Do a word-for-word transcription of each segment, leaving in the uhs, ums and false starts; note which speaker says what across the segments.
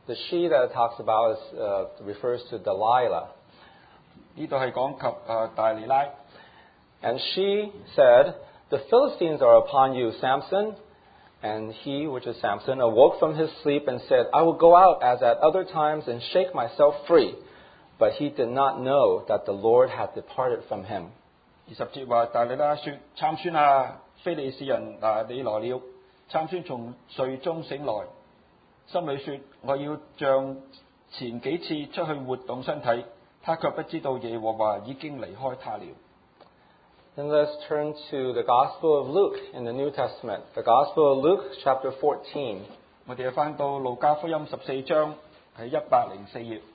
Speaker 1: The she that it talks about is, uh, refers to Delilah.
Speaker 2: 呢度係講及誒大利拉。
Speaker 1: And she said, "The Philistines are upon you, Samson." And he, which is Samson, awoke from his sleep and said, "I will go out as at other times and shake myself free." But he did not know that the Lord had departed from him.
Speaker 2: 二十節話大利拉說：參孫啊，非利士人嗱你來了。參孫從睡中醒來，心裏說：我要像前幾次出去活動身體，他卻不知道耶和華已經離開他了。
Speaker 1: Then let's turn to the Gospel of Luke in the New Testament. The Gospel of Luke, chapter fourteen.
Speaker 2: 我哋翻到路加福音十四章係一百零四頁。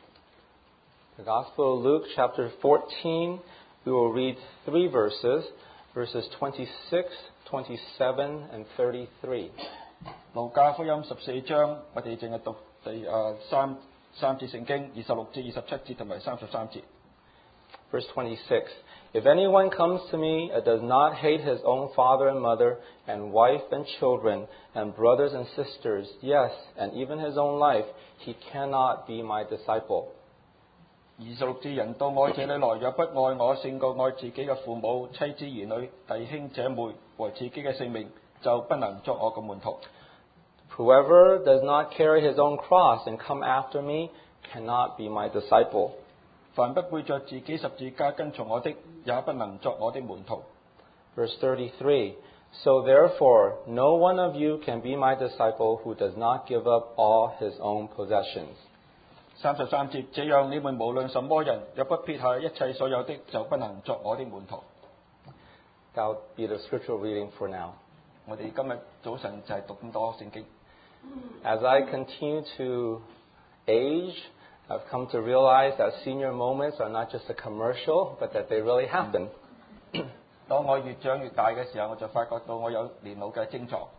Speaker 1: The Gospel of Luke, chapter fourteen, we will read three verses, verses twenty-six, twenty-seven, and thirty-three.
Speaker 2: 路加福音十四章，我哋淨係讀第誒三三節聖經，二十六至二十七節同埋三十三節。
Speaker 1: Verse twenty-six. If anyone comes to me and does not hate his own father and mother and wife and children and brothers and sisters, yes, and even his own life, he cannot be my disciple.
Speaker 2: 二十六節人到我這裏來，若不愛我勝過愛自己嘅父母、妻子、兒女、弟兄姐妹和自己嘅性命，就不能作我嘅門徒。
Speaker 1: Whoever does not carry his own cross and come after me cannot be my disciple.
Speaker 2: 凡不背着自己十字架跟從我的，也不能作我的門徒。
Speaker 1: Verse thirty-three. So therefore, no one of you can be my disciple who does not give up all his own possessions.
Speaker 2: 三十三節，這樣你們無論什麼人，若不撇下一切所有的，就不能作我的門徒。
Speaker 1: That will be the scriptural reading for now.
Speaker 2: 我哋今日早晨就係讀咁多聖經。
Speaker 1: As I continue to age, I've come to realize that senior moments are not just a commercial, but that they really happen.
Speaker 2: 當我越長越大嘅時候，我就發覺到我有年老嘅徵狀。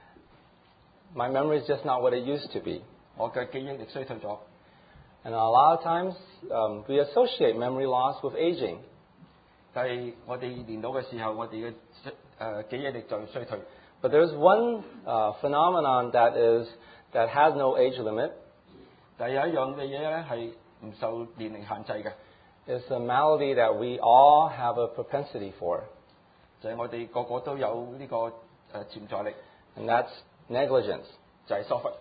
Speaker 1: My memory is just not what it used to be.
Speaker 2: 我嘅記憶力衰退咗。
Speaker 1: And a lot of times, um, we associate memory loss with aging.
Speaker 2: 但係我哋年老嘅時候，我哋嘅誒記憶力就衰退。
Speaker 1: But there's one uh, phenomenon that is that has no age limit.
Speaker 2: 但係有一樣嘅嘢咧係唔受年齡限制嘅。
Speaker 1: It's a malady that we all have a propensity for.
Speaker 2: 就係我哋個個都有呢個誒潛在力。
Speaker 1: And that's negligence.
Speaker 2: 就係疏忽。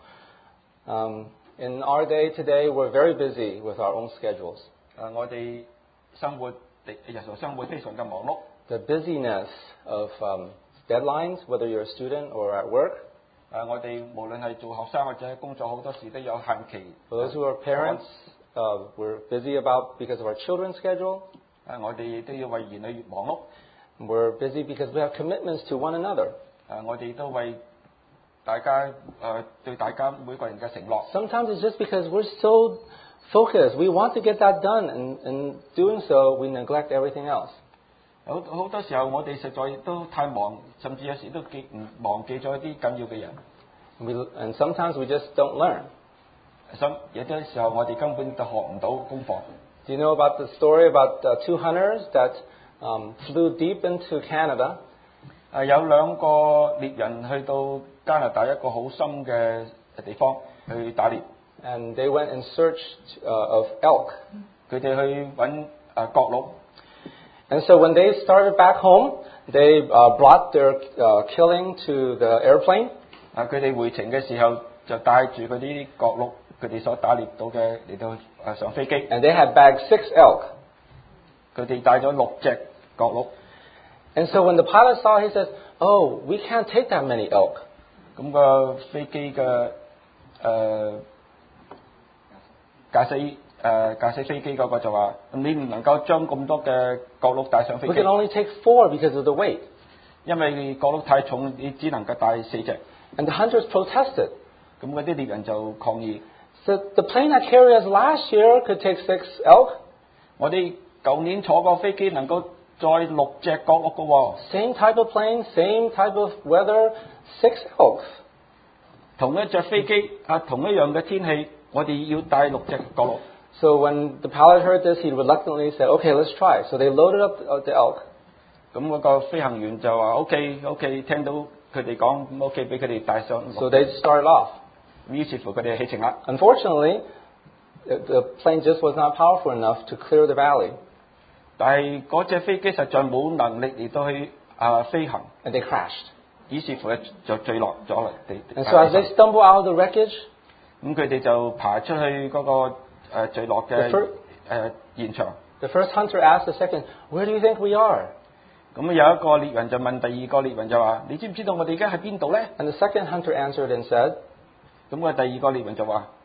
Speaker 1: Um, in our day today, we're very busy with our own schedules.
Speaker 2: 誒，我哋生活日常生活非常嘅忙碌。
Speaker 1: The busyness of um, deadlines, whether you're a student or at work.
Speaker 2: 誒，我哋無論係做學生或者係工作，好多時都有限期。
Speaker 1: For those who are parents, uh, we're busy about because of our children's schedule.
Speaker 2: 誒，我哋都要為兒女忙碌。
Speaker 1: We're busy because we have commitments to one another.
Speaker 2: 誒，我哋都為大家誒對大家每個人嘅承諾。
Speaker 1: Sometimes it's just because we're so focused. We want to get that done, and in doing so, we neglect everything else.
Speaker 2: 好好多時候，我哋實在都太忙，甚至有時都記唔忘記咗一啲緊要嘅人。
Speaker 1: We, and sometimes we just don't learn.
Speaker 2: 咁有啲時候，我哋根本就學唔到功課。
Speaker 1: Do you know about the story about the two hunters that um, flew deep into Canada?
Speaker 2: 誒，有兩個獵人去到加拿大一個好深嘅地方去打獵。
Speaker 1: And they went in search uh, of elk.
Speaker 2: 佢哋去揾誒角鹿。
Speaker 1: And so when they started back home, they uh, brought their uh, killing to the airplane.
Speaker 2: 啊，佢哋回程嘅時候就帶住嗰啲角鹿，佢哋所打獵到嘅嚟到誒上飛機。
Speaker 1: And they had bagged six elk.
Speaker 2: 佢哋帶咗六隻角鹿。
Speaker 1: And so when the pilot saw, he says, "Oh, we can't take that many elk."
Speaker 2: 咁個飛機嘅誒駕駛誒駕駛飛機嗰個就話：你唔能夠將咁多嘅角鹿帶上飛機。
Speaker 1: We can only take four because of the weight.
Speaker 2: 因為角鹿太重，你只能夠帶四隻。
Speaker 1: And the hunters protested.
Speaker 2: 咁嗰啲獵人就抗議。
Speaker 1: So the plane that carried us last year could take six elk.
Speaker 2: 我哋舊年坐個飛機能夠載六隻角鹿嘅喎。
Speaker 1: Same type of plane, same type of weather, six elk.
Speaker 2: 同一隻飛機啊，同一樣嘅天氣，我哋要帶六隻角鹿。
Speaker 1: So when the pilot heard this, he reluctantly said, "Okay, let's try." So they loaded up the elk.
Speaker 2: 咁嗰個飛行員就話：OK，OK， 聽到佢哋講 OK， 俾佢哋帶上。
Speaker 1: So they started off.
Speaker 2: 於是乎佢哋起程啦。
Speaker 1: Unfortunately, the the plane just was not powerful enough to clear the valley,
Speaker 2: 但係嗰隻飛機實在冇能力嚟到去啊飛行，
Speaker 1: and they crashed.
Speaker 2: 於是乎咧就墜落咗啦地。
Speaker 1: And so as they stumble out of the wreckage,
Speaker 2: 咁佢哋就爬出去嗰、個誒、呃、墜落嘅
Speaker 1: The
Speaker 2: 誒、
Speaker 1: fir-
Speaker 2: 呃、現場。
Speaker 1: the first hunter asked the second, "Where do you think we are?"
Speaker 2: 咁有一個獵人就問第二個獵人就話：你知唔知道我哋而家喺邊度咧？
Speaker 1: And the second hunter answered and said,
Speaker 2: 咁個第二個獵人就話：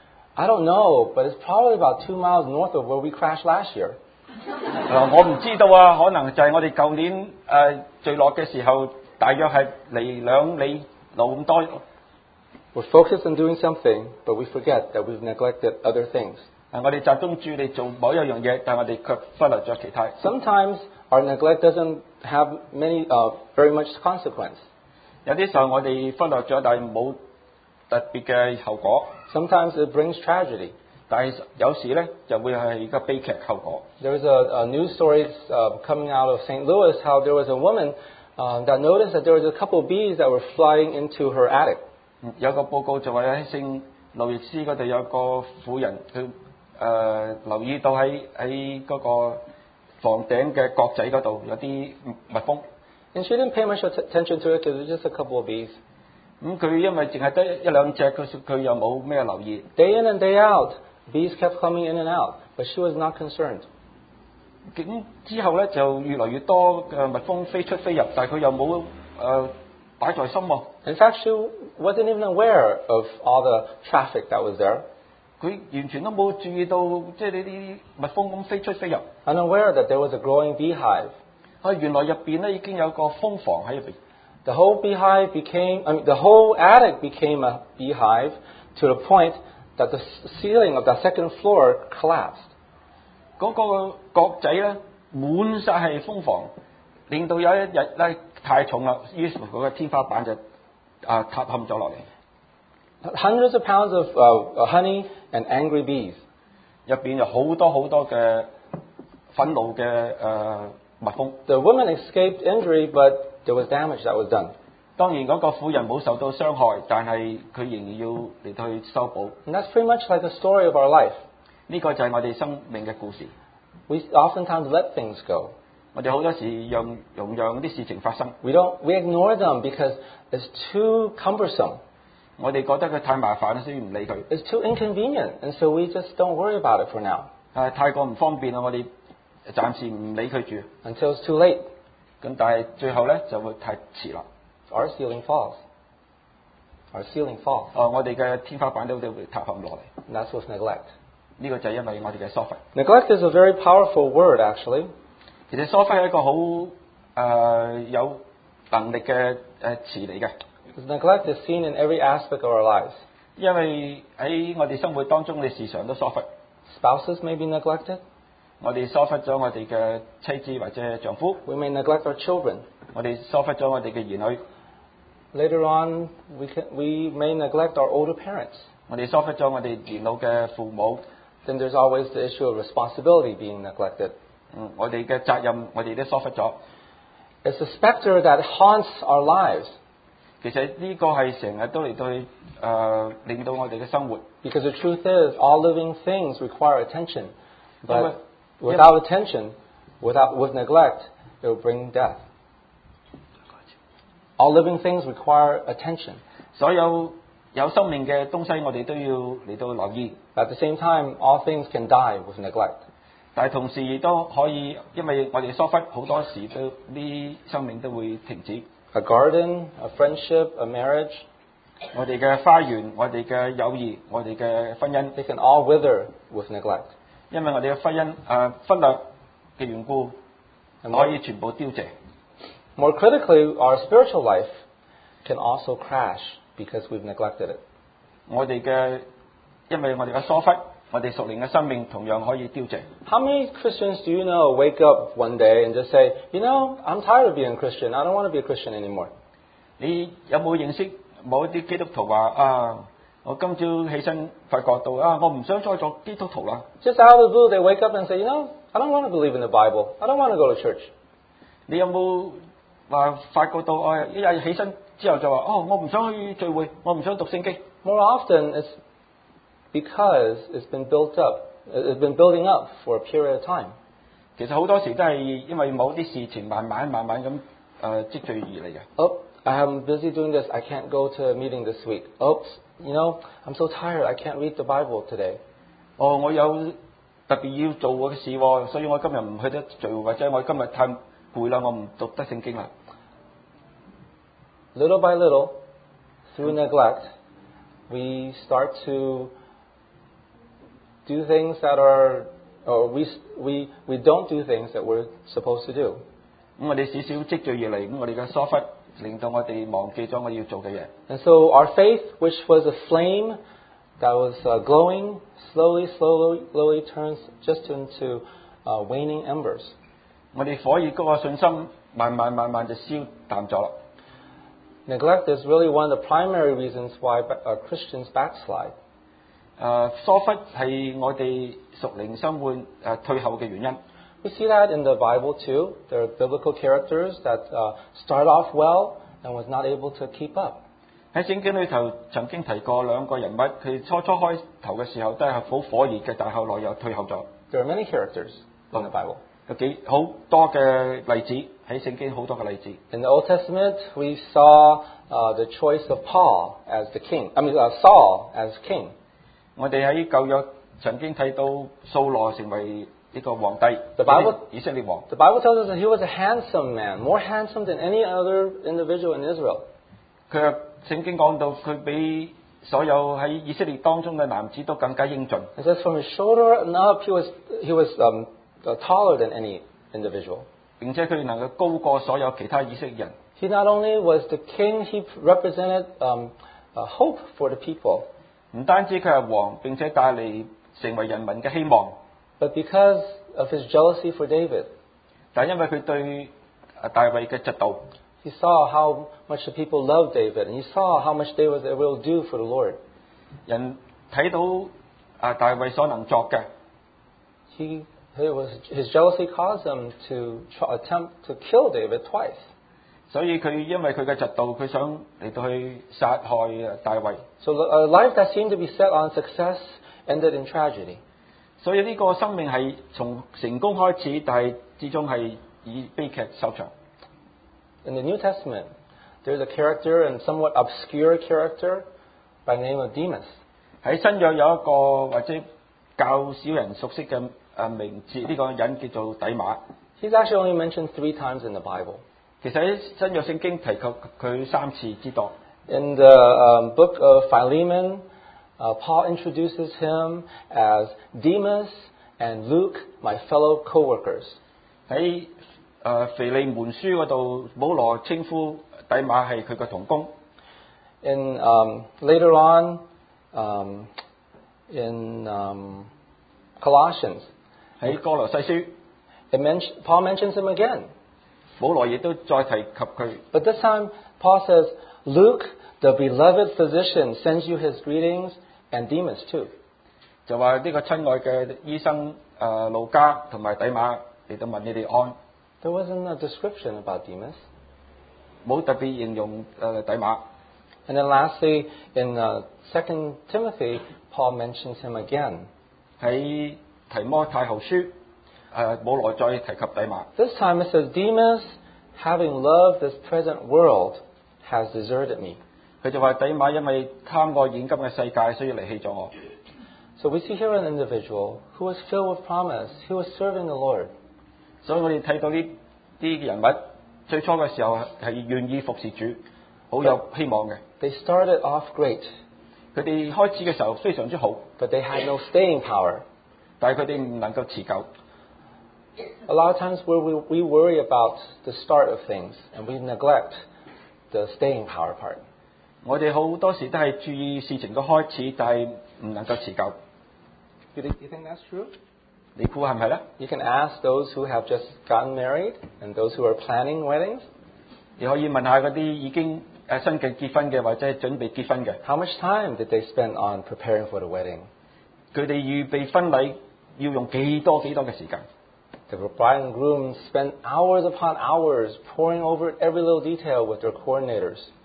Speaker 1: "I don't know, but it's probably about two miles north of where we crashed last year."
Speaker 2: 誒我唔知道啊，可能就係我哋舊年誒、呃、墜落嘅時候，大約係離兩里路咁多。
Speaker 1: We're focused on doing something, but we forget that we've neglected other things.
Speaker 2: 誒我哋集中注意力做某一樣嘢，但係我哋卻忽略咗其他。
Speaker 1: Sometimes our neglect doesn't have many, uh, very much consequence.
Speaker 2: 有啲時候我哋忽略咗，但係冇特別嘅後果。
Speaker 1: Sometimes it brings tragedy.
Speaker 2: 但係有時咧就會係一個悲劇後果。
Speaker 1: There was a, a news story uh, coming out of Saint Louis how there was a woman uh, that noticed that there was a couple of bees that were flying into her attic.
Speaker 2: 有個報告就話喺聖路易斯嗰度有個婦人，佢誒、呃、留意到喺喺嗰個房頂嘅角仔嗰度有啲蜜蜂。
Speaker 1: And she didn't pay much att- attention to it because it was just a couple of bees.
Speaker 2: 咁佢因為淨係得一兩隻，佢佢又冇咩留意。
Speaker 1: Day in and day out, bees kept coming in and out, but she was not concerned.
Speaker 2: 咁之後咧就越來越多嘅蜜蜂飛出飛入，但係佢又冇誒擺在心喎。
Speaker 1: In fact, she wasn't even aware of all the traffic that was there,
Speaker 2: 佢完全都冇注意到，即係呢啲蜜蜂咁飛出飛入。
Speaker 1: unaware that there was a growing beehive.
Speaker 2: 啊，原來入邊咧已經有個蜂房喺入邊。
Speaker 1: The whole beehive became, I mean, the whole attic became a beehive to the point that the ceiling of the second floor collapsed.
Speaker 2: 嗰個角仔咧滿晒係蜂房，令到有一日咧太重啦，於是乎嗰個天花板就啊塌陷咗落嚟。
Speaker 1: Hundreds of pounds of uh, honey and angry bees.
Speaker 2: 入邊有好多好多嘅憤怒嘅誒、呃、蜜蜂。
Speaker 1: The woman escaped injury, but there was damage that was done.
Speaker 2: 當然嗰個婦人冇受到傷害，但係佢仍然要嚟到去修補。
Speaker 1: And that's pretty much like the story of our life.
Speaker 2: 呢個就係我哋生命嘅故事。
Speaker 1: We oftentimes let things go.
Speaker 2: 我哋好多時讓容讓啲事情發生，
Speaker 1: We don't, we ignore them because it's too cumbersome.
Speaker 2: 我哋覺得佢太麻煩，所以唔理佢。
Speaker 1: It's too inconvenient, and so we just don't worry about it for now
Speaker 2: 誒太過唔方便啦，我哋暫時唔理佢住。
Speaker 1: until it's too late.
Speaker 2: 咁但係最後咧就會太遲啦。
Speaker 1: Our ceiling falls. Our ceiling falls.
Speaker 2: 哦，我哋嘅天花板都都會塌陷落嚟。
Speaker 1: And that's with neglect.
Speaker 2: 呢、個就係因為我哋嘅疏忽。
Speaker 1: Neglect is a very powerful word, actually.
Speaker 2: 其實疏忽係一個好誒、呃有能力嘅誒、呃、詞嚟嘅，
Speaker 1: Because neglect is seen in every aspect of our lives.
Speaker 2: 因為喺我哋生活當中，我哋時常都疏忽。
Speaker 1: Spouses may be neglected.
Speaker 2: 我哋疏忽咗我哋嘅妻子或者丈夫，
Speaker 1: We may neglect our children.
Speaker 2: 我哋疏忽咗我哋嘅兒女，
Speaker 1: Later on, we, can, we may neglect our older parents.
Speaker 2: 我哋疏忽咗我哋年老嘅父母。
Speaker 1: Then there's always the issue of responsibility being neglected.
Speaker 2: 嗯，我哋嘅責任我哋都疏忽咗。
Speaker 1: It's a specter that haunts our lives
Speaker 2: 其實呢個係成日都嚟到去誒、呃令到我哋嘅生活。
Speaker 1: because the truth is all living things require attention. But
Speaker 2: Yeah, but-
Speaker 1: without attention, without, with neglect, it will bring death. All living things require attention.
Speaker 2: 所有有生命嘅東西，我哋都要嚟到留意。
Speaker 1: At the same time, all things can die with neglect.
Speaker 2: 但係同時亦都可以，因為我哋疏忽，好多時都啲生命都會停止。
Speaker 1: A garden, a friendship, a marriage,
Speaker 2: 我哋嘅花園，我哋嘅友誼，我哋嘅婚姻，
Speaker 1: they can all wither with neglect.
Speaker 2: 因為我哋嘅婚姻誒、呃忽略嘅緣故，
Speaker 1: And
Speaker 2: 可以全部凋謝。
Speaker 1: More critically, our spiritual life can also crash because we've neglected it.
Speaker 2: 我哋嘅，因為我哋嘅疏忽，我哋屬靈嘅生命同樣可以凋謝。
Speaker 1: How many Christians do you know wake up one day and just say, you know, I'm tired of being a Christian. I don't want to be a Christian anymore.
Speaker 2: 你有冇認識某一啲基督徒話啊？我今朝起身發覺到啊，我唔想再做基督徒啦。
Speaker 1: Just out of the blue, they wake up and say, you know, I don't want to believe in the Bible. I don't want to go to church.
Speaker 2: 你有冇話發覺到啊？一日起身之後就話哦，我唔想去聚會，我唔想讀聖經。
Speaker 1: More often, it's because it's been built up, it's been building up for a period of time.
Speaker 2: 其實好多時都係因為某啲事情慢慢慢慢咁誒、呃、積聚而嚟嘅。
Speaker 1: Oh, I'm busy doing this. I can't go to a meeting this week. Oops, you know, I'm so tired. I can't read the Bible today.
Speaker 2: 哦，我有特別要做嘅事喎，所以我今日唔去得聚會，或者我今日太攰啦，我唔讀得聖經啦。
Speaker 1: Little by little, through neglect, we start to do things that are, or we we we don't do things that we're supposed to do.
Speaker 2: 咁我哋少少積聚而嚟，咁我哋嘅疏忽令到我哋忘記咗我哋要做嘅嘢。
Speaker 1: And so our faith, which was a flame that was uh, glowing, slowly, slowly, slowly turns just into uh, waning embers.
Speaker 2: 我哋火熱嗰個信心，慢慢慢慢就消淡咗啦。
Speaker 1: Neglect is really one of the primary reasons why uh, Christians backslide.
Speaker 2: 誒疏忽係我哋屬靈生活誒退後嘅原因。
Speaker 1: We see that in the Bible too. There are biblical characters that uh, start off well and was not able to keep up.
Speaker 2: 喺聖經裏頭曾經提過兩個人物，佢初初開頭嘅時候都係好火熱嘅，但後來又退後咗。
Speaker 1: There are many characters in the Bible.
Speaker 2: 有幾好多嘅例子喺聖經好多嘅例子。
Speaker 1: In the Old Testament, we saw uh, the choice of Paul as the king. I mean, uh, Saul as king.
Speaker 2: 我哋喺舊約曾經睇到掃羅成為呢個皇帝，
Speaker 1: The Bible,
Speaker 2: 以色列王。
Speaker 1: the Bible tells us that he was a handsome man, more handsome than any other individual in Israel.
Speaker 2: 佢又聖經講到佢比所有喺以色列當中嘅男子都更加英俊。
Speaker 1: It says from his shoulder and up, he was he was um, uh, taller than any individual.
Speaker 2: 並且佢能夠高過所有其他以色列人。
Speaker 1: He not only was the king, he represented um, uh, hope for the people.
Speaker 2: 唔單止佢係王，並且帶嚟成為人民嘅希望。
Speaker 1: But because of his jealousy for David,
Speaker 2: 但因為佢對大衛嘅嫉妒，
Speaker 1: he saw how much the people loved David, and he saw how much David was able to do for the Lord.
Speaker 2: 人睇到啊大衛所能作嘅，
Speaker 1: He, it was, his jealousy caused him to try, attempt to kill David twice.
Speaker 2: 所以佢因為佢嘅嫉妒，佢想嚟到去殺害大衛。
Speaker 1: So a life that seemed to be set on success ended in tragedy.
Speaker 2: 所以呢個生命係從成功開始，但係之中係以悲劇收場。
Speaker 1: In the New Testament, there's a character, and somewhat obscure character, by the name of Demas.
Speaker 2: 喺新約有一個或者較少人熟悉嘅誒名字，呢、這個人叫做底馬。
Speaker 1: He's actually only mentioned three times in the Bible.
Speaker 2: 其實喺新約聖經提及佢三次之多。
Speaker 1: In the um, book of Philemon, uh, Paul introduces him as Demas and Luke, my fellow co-workers.
Speaker 2: 喺誒腓利門書嗰度，保羅稱呼底馬係佢嘅同工。
Speaker 1: In um, later on, um, in um, Colossians,
Speaker 2: 喺哥羅西書，
Speaker 1: it mention, Paul mentions him again.
Speaker 2: 保羅亦都再提及佢。
Speaker 1: But this time, Paul says, Luke, the beloved physician, sends you his greetings, and Demas too.
Speaker 2: 就話呢個親愛嘅醫生誒路加同埋底馬嚟到問你哋安。
Speaker 1: There wasn't a description about Demas.
Speaker 2: 冇特別形容誒底馬。
Speaker 1: And then lastly, in uh, Second Timothy, Paul mentions him again.
Speaker 2: 喺提摩太後書誒保羅再提及底馬。
Speaker 1: This time it says, Demas, having loved this present world, has deserted me.
Speaker 2: 佢就話底馬因為貪愛現今嘅世界，所以離棄咗我。
Speaker 1: So we see here an individual who was filled with promise. He was serving the Lord.
Speaker 2: 所以我哋睇到呢啲人物最初嘅時候係願意服侍主，好有希望嘅。
Speaker 1: They started off great,
Speaker 2: 佢哋開始嘅時候非常之好，
Speaker 1: but they had no staying power.
Speaker 2: 但係佢哋唔能夠持久。
Speaker 1: A lot of times where we, we worry about the start of things and we neglect the staying power part.
Speaker 2: 我哋好多時都係注意事情嘅開始，但係唔能夠持久。
Speaker 1: You think, you think that's true?
Speaker 2: 你估係唔係咧？
Speaker 1: You can ask those who have just gotten married and those who are planning weddings.
Speaker 2: 你可以問下嗰啲已經誒新嘅結婚嘅或者係準備結婚嘅，
Speaker 1: How much time did they spend on preparing for the wedding?
Speaker 2: 佢哋預備婚禮要用幾多幾多嘅時間？
Speaker 1: The bride and groom spent hours upon hours poring over every little detail with their coordinators.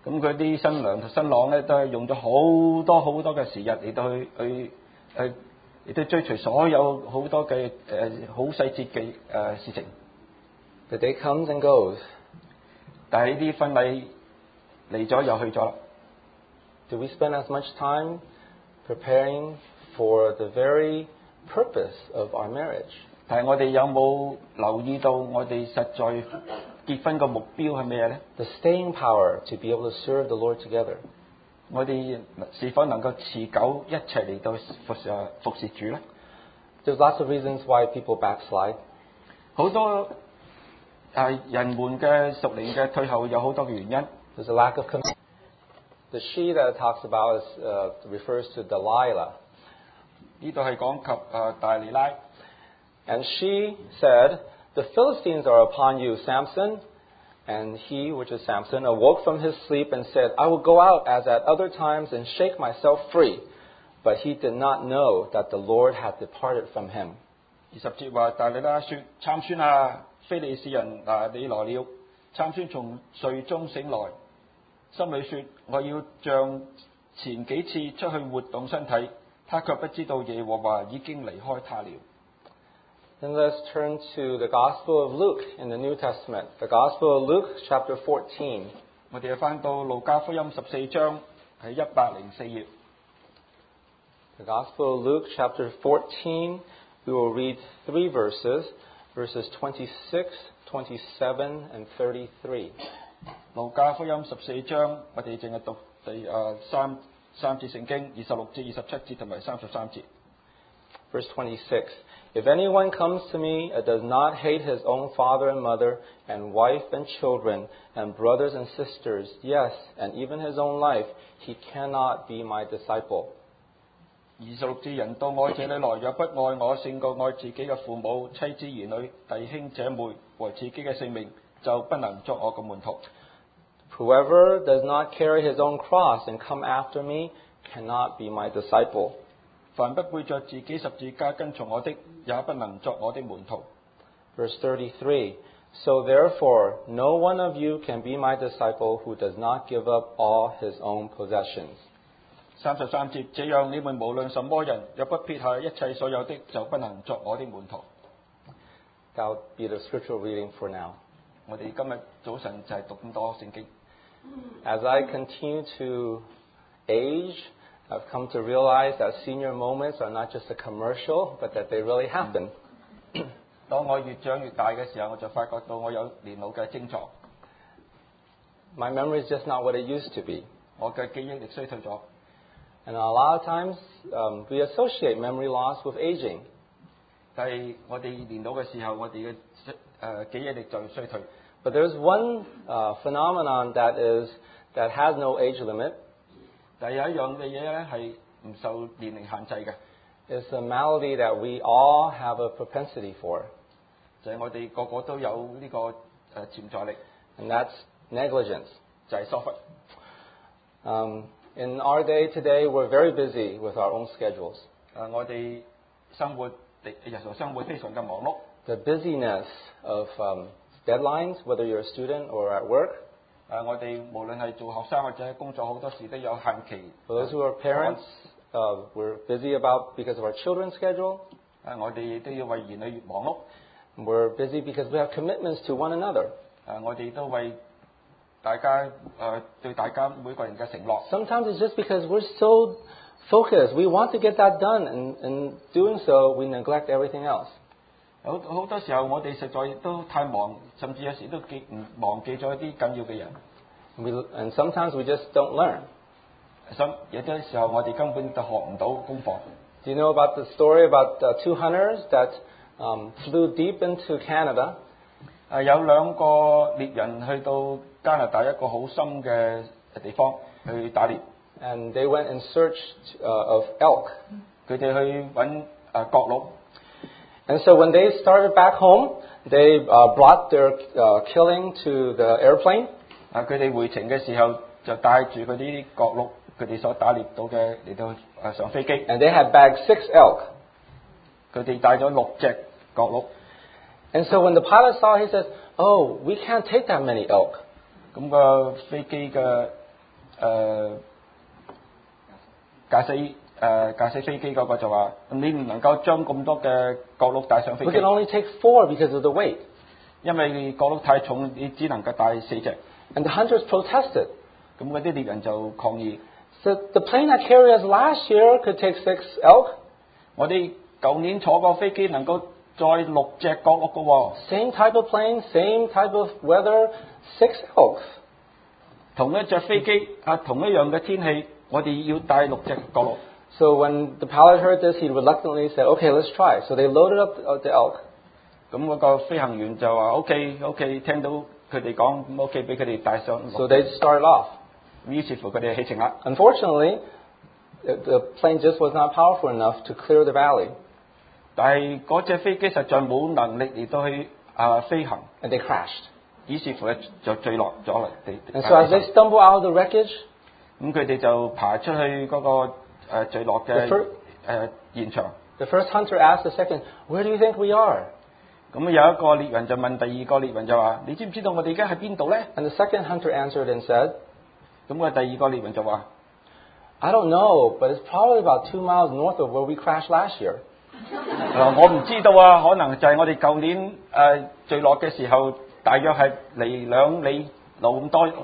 Speaker 2: 咁佢啲新娘同新郎咧都係用咗好多好多嘅時日嚟到去去去嚟到追隨所有好多嘅誒好細節嘅誒事情。
Speaker 1: The day comes and goes.
Speaker 2: 但係呢啲婚禮嚟咗又去咗啦。
Speaker 1: Do we spend as much time preparing for the very purpose of our marriage?
Speaker 2: 但係我哋有冇留意到我哋實在結婚個目標係咩咧
Speaker 1: The staying power to be able to serve the Lord together.
Speaker 2: 我哋是否能夠持久一齊嚟到服侍服侍主咧
Speaker 1: There's lots of reasons why people backslide.
Speaker 2: 好多誒人們嘅屬靈嘅退後有好多嘅原因。
Speaker 1: There's a lack of commitment. The she that it talks about is, uh, refers to Delilah.
Speaker 2: 呢度係講及誒大利拉。
Speaker 1: And she said, The Philistines are upon you, Samson. And he, which is Samson, awoke from his sleep and said, I will go out as at other times and shake myself free. But he did not know that the Lord had departed from him.
Speaker 2: 二十節話大利拉說：參孫啊，非利士人嗱你來了。參孫從睡中醒來，心裏說：我要像前幾次出去活動身體，他卻不知道耶和華已經離開他了。
Speaker 1: Then let's turn to the Gospel of Luke in the New Testament. The Gospel of Luke, chapter fourteen.
Speaker 2: 我哋翻到路加福音十四章係一百零四頁。
Speaker 1: The Gospel of Luke, chapter fourteen, we will read three verses, verses twenty-six, twenty-seven, and thirty-three.
Speaker 2: 路加福音十四章，我哋淨係讀第誒三三節聖經，二十六節、二十七節同埋三十三節。
Speaker 1: Verse twenty-six. If anyone comes to me and does not hate his own father and mother, and wife and children, and brothers and sisters, yes, and even his own life, he cannot be my disciple.
Speaker 2: 二十六節，人到我這裏來，若不愛我勝過愛自己嘅父母、妻子、兒女、弟兄姐妹和自己嘅性命，就不能作我嘅門徒。
Speaker 1: Whoever does not carry his own cross and come after me cannot be my disciple.
Speaker 2: 凡不背着自己十字架跟從我的，也不能作我的門徒。
Speaker 1: Verse thirty-three. So therefore, no one of you can be my disciple who does not give up all his own possessions.
Speaker 2: 三十三節，這樣你們無論什麼人，若不撇下一切所有的，就不能作我的門徒。
Speaker 1: That will be the scriptural reading for now.
Speaker 2: 我哋今日早晨就係讀咁多聖經。
Speaker 1: As I continue to age, I've come to realize that senior moments are not just a commercial, but that they really happen.
Speaker 2: 當我越長越大嘅時候，我就發覺到我有年老嘅症狀。
Speaker 1: My memory is just not what it used to be.
Speaker 2: 我嘅記憶力衰退咗。
Speaker 1: And a lot of times, um, we associate memory loss with aging.
Speaker 2: 但係我哋年老嘅時候，我哋嘅誒記憶力就衰退。
Speaker 1: But there's one uh, phenomenon that is that has no age limit.
Speaker 2: 但係有一樣嘅嘢咧係唔受年齡限制嘅，
Speaker 1: It's a malady that we all have a propensity for,
Speaker 2: 就係我哋個個都有呢個誒潛在力，
Speaker 1: and that's negligence.
Speaker 2: 就係疏忽。
Speaker 1: Um, in our day today, we're very busy with our own schedules.
Speaker 2: 誒，我哋生活日常生活非常嘅忙碌。
Speaker 1: The busyness of um, deadlines, whether you're a student or at work.
Speaker 2: 誒，我哋無論係做學生或者係工作，好多時都有限期。
Speaker 1: For those who are parents, uh, we're busy about because of our children's schedule.
Speaker 2: 誒，我哋亦都要為兒女忙碌。
Speaker 1: We're busy because we have commitments to one another.
Speaker 2: 誒，我哋都為大家誒對大家每個人嘅承諾。
Speaker 1: Sometimes it's just because we're so focused. We want to get that done, and in doing so, we neglect everything else.
Speaker 2: 好好多時候，我哋實在都太忙，甚至有時都記唔忘記咗一啲緊要嘅人。
Speaker 1: We, and sometimes we just don't learn.
Speaker 2: 咁有啲時候，我哋根本就學唔到功課。
Speaker 1: Do you know about the story about uh, two hunters that um, flew deep into Canada?
Speaker 2: 誒有兩個獵人去到加拿大一個好深嘅地方去打獵，
Speaker 1: And they went in search uh, of elk.
Speaker 2: 佢哋去揾誒角鹿。
Speaker 1: And so when they started back home, they uh, brought their uh, killing to the airplane.
Speaker 2: 啊！佢哋回程嘅時候就帶住嗰啲角鹿，佢哋所打獵到嘅嚟到誒上飛機。
Speaker 1: And they had bagged six elk.
Speaker 2: 佢哋帶咗六隻角鹿。
Speaker 1: And so when the pilot saw, he says, "Oh, we can't take that many elk."
Speaker 2: 咁個飛機嘅誒駕駛誒駕駛飛機嗰個就話：你唔能夠將咁多嘅角鹿帶上飛
Speaker 1: We
Speaker 2: 機，
Speaker 1: can only take four because of the weight.
Speaker 2: 因為角鹿太重，你只能夠帶四隻。
Speaker 1: And the hunters protested.
Speaker 2: 咁嗰啲獵人就抗議。
Speaker 1: So the plane that carried us last year could take six elk.
Speaker 2: 我哋舊年坐過飛機能夠載六隻角鹿嘅喎，
Speaker 1: Same type of plane, same type of weather, six elk.
Speaker 2: 同一隻飛機啊，同一樣嘅天氣，我哋要帶六隻角鹿。
Speaker 1: So when the pilot heard this, he reluctantly said, "Okay, let's try." So they loaded up the- the elk.
Speaker 2: 咁嗰個飛行員就話：OK OK，聽到佢哋講咁 OK，俾佢哋帶上。
Speaker 1: So they started off.
Speaker 2: 於是乎佢哋起程啦。
Speaker 1: Unfortunately, the the plane just was not powerful enough to clear the valley,
Speaker 2: 但係嗰隻飛機實在冇能力嚟到去啊飛行，
Speaker 1: and they crashed.
Speaker 2: 於是乎咧就墜落咗嚟地。
Speaker 1: And so as they stumble out of the wreckage,
Speaker 2: 咁佢哋就爬出去嗰、個誒、呃、墜落嘅
Speaker 1: The
Speaker 2: 誒、
Speaker 1: fir-
Speaker 2: 呃、現場。
Speaker 1: the first hunter asked the second, "Where do you think we are?"
Speaker 2: 咁有一個獵人就問第二個獵人就話：你知唔知道我哋而家喺邊度咧？
Speaker 1: And the second hunter answered and said,
Speaker 2: 咁個第二個獵人就話：
Speaker 1: "I don't know, but it's probably about two miles north of where we crashed last year."
Speaker 2: 誒我唔知道啊，可能就係我哋舊年誒、呃、墜落嘅時候，大約係離兩里路咁多。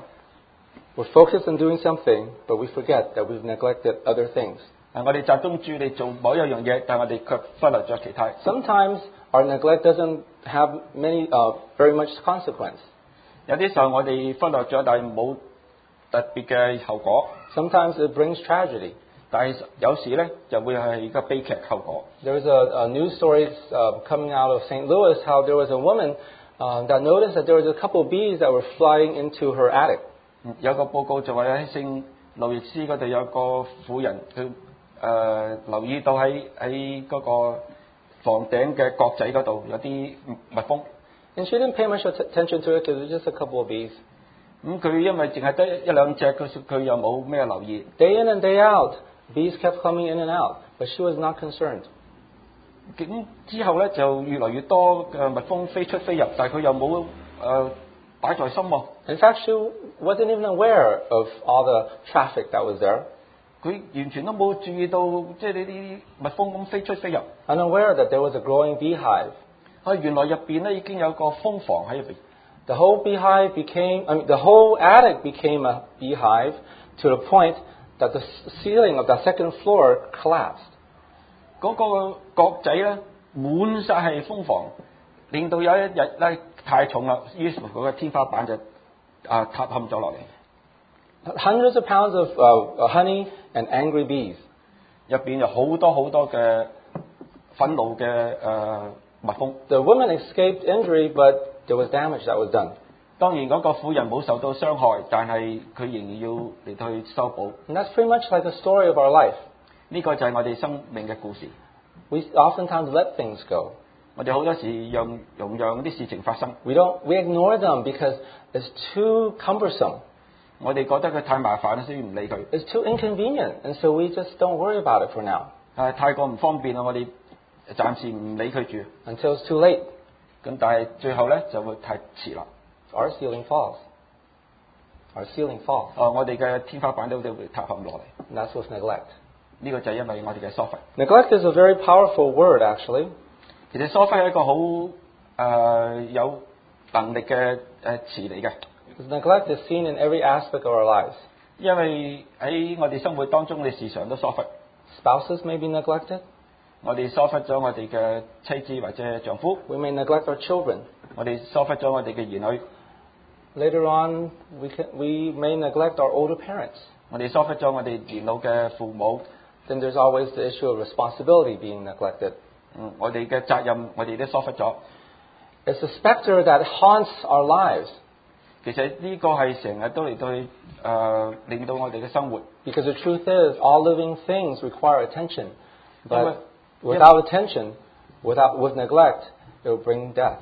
Speaker 1: We're focused on doing something, but we forget that we've neglected other things.
Speaker 2: 誒我哋集中注意力做某一樣嘢，但係我哋卻忽略咗其他。
Speaker 1: Sometimes our neglect doesn't have many, uh, very much consequence.
Speaker 2: 有啲時候我哋忽略咗，但係冇特別嘅後果。
Speaker 1: Sometimes it brings tragedy.
Speaker 2: 但係有時咧就會係一個悲劇後果。
Speaker 1: There was a, a news story uh, coming out of Saint Louis how there was a woman uh, that noticed that there was a couple of bees that were flying into her attic.
Speaker 2: 有個報告就話喺聖路易斯嗰度有個婦人，佢誒、呃、留意到喺喺嗰個房頂嘅角仔嗰度有啲蜜蜂。
Speaker 1: And she didn't pay much att- attention to it because it was just a couple of bees.
Speaker 2: 咁佢因為淨係得一兩隻，佢佢又冇咩留意。
Speaker 1: Day in and day out, bees kept coming in and out, but she was not concerned.
Speaker 2: 咁之後咧就越來越多嘅蜜蜂飛出飛入，但係佢又冇誒擺在心喎。
Speaker 1: In fact, she wasn't even aware of all the traffic that was there,
Speaker 2: 佢完全都冇注意到，即係呢啲蜜蜂咁飛出飛入。
Speaker 1: unaware that there was a growing beehive.
Speaker 2: 啊，原來入邊咧已經有個蜂房喺入邊。
Speaker 1: The whole beehive became, I mean, the whole attic became a beehive to the point that the ceiling of that second floor collapsed.
Speaker 2: 嗰個角仔咧滿晒係蜂房，令到有一日咧太重啦，於是乎嗰個天花板就啊塌陷咗落嚟。
Speaker 1: Hundreds of pounds of uh, honey and angry bees.
Speaker 2: 入邊有好多好多嘅憤怒嘅誒、呃、蜜蜂。
Speaker 1: The woman escaped injury, but there was damage that was done.
Speaker 2: 當然嗰個婦人冇受到傷害，但係佢仍然要嚟到去修補。
Speaker 1: And that's pretty much like the story of our life.
Speaker 2: 呢、個就係我哋生命嘅故事。
Speaker 1: We oftentimes let things go.
Speaker 2: 我哋好多時讓容讓啲事情發生，
Speaker 1: We don't, we ignore them because it's too cumbersome.
Speaker 2: 我哋覺得佢太麻煩，所以唔理佢。
Speaker 1: It's too inconvenient, and so we just don't worry about it for now
Speaker 2: 啊，太過唔方便啦，我哋暫時唔理佢住。
Speaker 1: until it's too late.
Speaker 2: 咁但係最後咧就會太遲啦。
Speaker 1: Our ceiling falls. Our ceiling falls.
Speaker 2: 哦，我哋嘅天花板都都會塌陷落嚟。
Speaker 1: And that's with neglect.
Speaker 2: 呢、個就係因為我哋嘅疏忽。
Speaker 1: Neglect is a very powerful word, actually.
Speaker 2: 其實疏忽係一個好誒、呃、有能力嘅誒、呃、詞嚟嘅，
Speaker 1: Because neglect is seen in every aspect of our lives.
Speaker 2: 因為喺我哋生活當中，我哋時常都疏忽。
Speaker 1: Spouses may be neglected.
Speaker 2: 我哋疏忽咗我哋嘅妻子或者丈夫，
Speaker 1: We may neglect our children.
Speaker 2: 我哋疏忽咗我哋嘅兒女，
Speaker 1: Later on, we, can, we may neglect our older parents.
Speaker 2: 我哋疏忽咗我哋年老嘅父母。
Speaker 1: Then there's always the issue of responsibility being neglected.
Speaker 2: 嗯，我哋嘅責任我哋都疏忽咗。
Speaker 1: It's a specter that haunts our lives
Speaker 2: 其實呢個係成日都嚟到去誒、呃、令到我哋嘅生活，
Speaker 1: because the truth is all living things require attention. But
Speaker 2: Yeah, but-
Speaker 1: without attention, without, with neglect, it will bring death.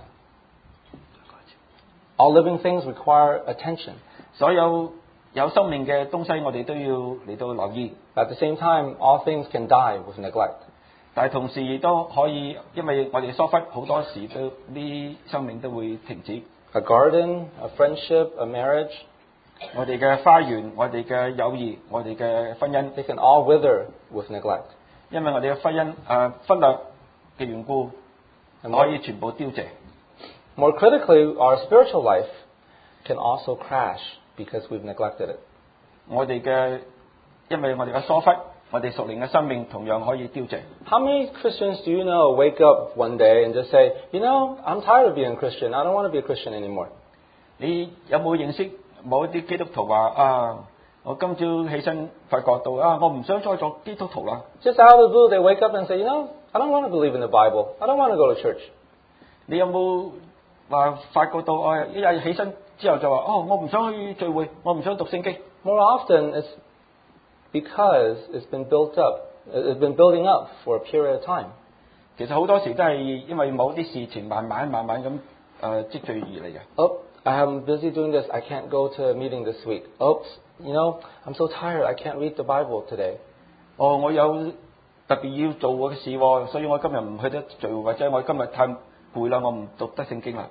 Speaker 1: All living things require attention.
Speaker 2: 所有有生命嘅東西我哋都要嚟到留意，
Speaker 1: At the same time, all things can die with neglect.
Speaker 2: 但係同時亦都可以，因為我哋疏忽好多時都啲生命都會停止。
Speaker 1: A garden, a friendship, a marriage,
Speaker 2: 我哋嘅花園、我哋嘅友誼、我哋嘅婚姻，
Speaker 1: They can all wither with neglect.
Speaker 2: 因為我哋嘅婚姻誒忽略嘅緣故，
Speaker 1: And
Speaker 2: 可
Speaker 1: more,
Speaker 2: 以全部凋謝。
Speaker 1: more critically, our spiritual life can also crash because we've neglected it.
Speaker 2: 我哋嘅因為我哋嘅疏忽，我哋屬靈嘅生命同樣可以凋謝。
Speaker 1: How many Christians do you know wake up one day and just say, you know, I'm tired of being a Christian. I don't want to be a Christian anymore.
Speaker 2: 你有冇認識某一啲基督徒話啊？我今朝起身發覺到啊，我唔想再做基督徒啦。
Speaker 1: Just out of the blue, they wake up and say, you know, I don't want to believe in the Bible. I don't want to go to church.
Speaker 2: 你有冇話發覺到啊？一日起身之後就話哦，我唔想去聚會，我唔想讀聖經。
Speaker 1: More often, it's because it's been built up. It's been building up for a period of time.
Speaker 2: 其實好多時都係因為某啲事情慢慢慢慢咁誒積聚而嚟嘅。
Speaker 1: Oh, I'm busy doing this. I can't go to a meeting this week. Oops, you know, I'm so tired. I can't read the Bible today.
Speaker 2: 哦，我有特別要做嘅事喎，所以我今日唔去得聚會，或者我今日太攰啦，我唔讀得聖經啦。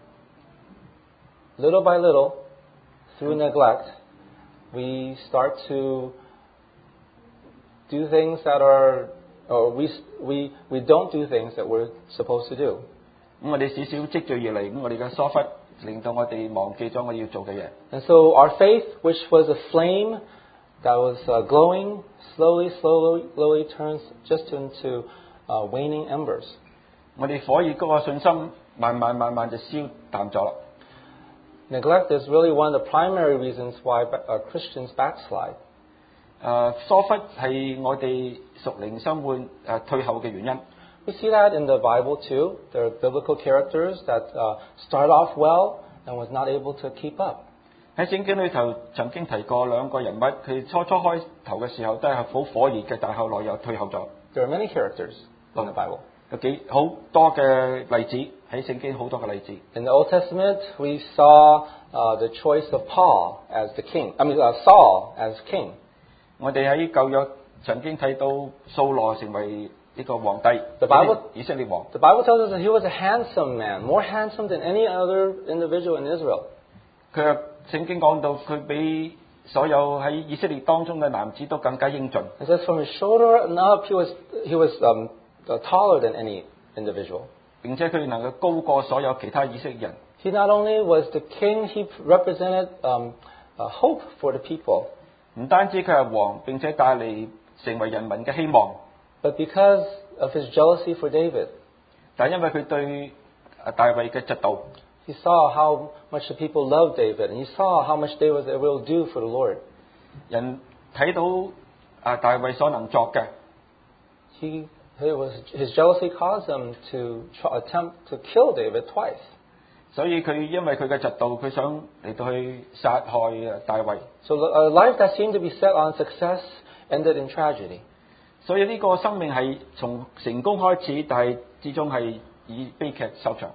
Speaker 1: Little by little, through neglect, we start to do things that are, or we, we, we don't do things that we're supposed to do.
Speaker 2: 咁我哋少少積聚而嚟，咁我哋嘅疏忽令到我哋忘記咗我要做嘅嘢。
Speaker 1: And so our faith, which was a flame that was uh, glowing, slowly, slowly, slowly turns just into uh, waning embers.
Speaker 2: 我哋火熱嗰個信心，慢慢慢慢就消淡咗啦。
Speaker 1: Neglect is really one of the primary reasons why uh, Christians backslide.
Speaker 2: 誒疏忽係我哋屬靈生活誒退後嘅原因。
Speaker 1: We see that in the Bible too. There are biblical characters that uh, start off well and was not able to keep up.
Speaker 2: 喺聖經裏頭曾經提過兩個人物，佢初初開頭嘅時候都係好火熱嘅，但係後來又退後咗。
Speaker 1: There are many characters in the Bible.
Speaker 2: 有幾好多嘅例子喺聖經好多嘅例子。
Speaker 1: In the Old Testament, we saw uh, the choice of Paul as the king. I mean, uh, Saul as king.
Speaker 2: 我哋喺舊約曾經睇到掃羅成為呢個皇帝，
Speaker 1: The Bible-
Speaker 2: 以色列王。
Speaker 1: The Bible tells us that he was a handsome man, more handsome than any other individual in Israel.
Speaker 2: 佢又聖經講到佢比所有喺以色列當中嘅男子都更加英俊。
Speaker 1: It says from his shoulder and up, he was he was um, uh, taller than any individual.
Speaker 2: 並且佢能夠高過所有其他以色列人。
Speaker 1: He not only was the king, he represented um, uh, hope for the people.
Speaker 2: 唔單止佢係王，並且帶嚟成為人民嘅希望。
Speaker 1: But because of his jealousy for David,
Speaker 2: 但係因為佢對啊大衛嘅嫉妒，
Speaker 1: he saw how much the people loved David, and he saw how much David was able to do for the Lord.
Speaker 2: 人睇到啊大衛所能作嘅，
Speaker 1: He, it was, his jealousy caused him to try, attempt to kill David twice.
Speaker 2: 所以佢因為佢嘅嫉妒，佢想嚟到去殺害啊大衛。
Speaker 1: So a life that seemed to be set on success ended in tragedy.
Speaker 2: 所以呢個生命係從成功開始，但係之中係以悲劇收場。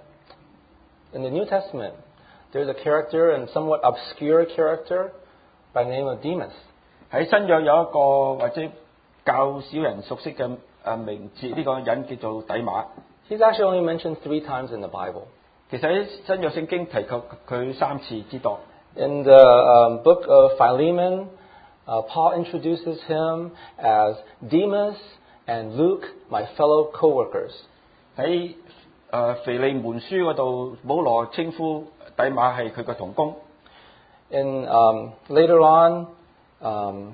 Speaker 1: In the New Testament, there's a character, and somewhat obscure character, by the name of Demas.
Speaker 2: 喺新約有一個或者較少人熟悉嘅誒名字，呢、個人叫做底馬。
Speaker 1: He's actually only mentioned three times in the Bible.
Speaker 2: 其實喺新約聖經提及佢三次之多。
Speaker 1: In the um, book of Philemon, uh, Paul introduces him as Demas and Luke, my fellow co-workers.
Speaker 2: 喺誒腓利門書嗰度，保羅稱呼底馬係佢嘅同工。
Speaker 1: In um, later on, um,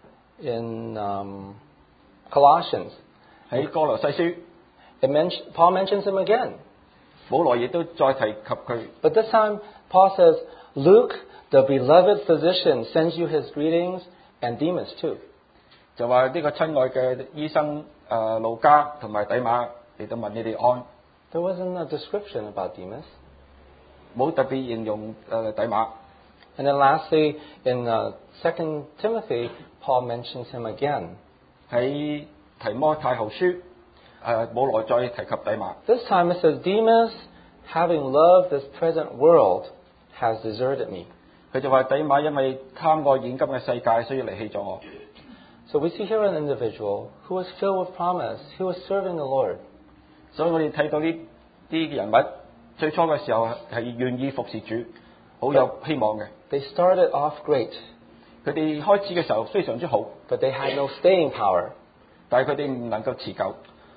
Speaker 1: in um, Colossians,
Speaker 2: 喺哥羅西書，
Speaker 1: it mention, Paul mentions him again.
Speaker 2: 保羅亦都再提及佢。
Speaker 1: But this time, Paul says, Luke, the beloved physician, sends you his greetings, and Demas too.
Speaker 2: 就話呢個親愛嘅醫生誒路加同埋底馬嚟到問你哋安，
Speaker 1: There wasn't a description about Demas.
Speaker 2: 冇特別形容誒底馬。
Speaker 1: And then lastly, in uh, Second Timothy, Paul mentions him again.
Speaker 2: 喺提摩太後書誒保羅再提及底馬。
Speaker 1: This time it says, Demas, having loved this present world, has deserted me.
Speaker 2: 佢就話底馬因為貪愛現今嘅世界，所以離棄咗我。
Speaker 1: So we see here an individual who was filled with promise. He was serving the Lord.
Speaker 2: 所以我哋睇到呢啲人物最初嘅時候係願意服侍主。 好有希望嘅。
Speaker 1: They started off great,
Speaker 2: 佢哋開始嘅時候非常之好，
Speaker 1: but they had no staying power.
Speaker 2: 但係佢哋唔能夠持久。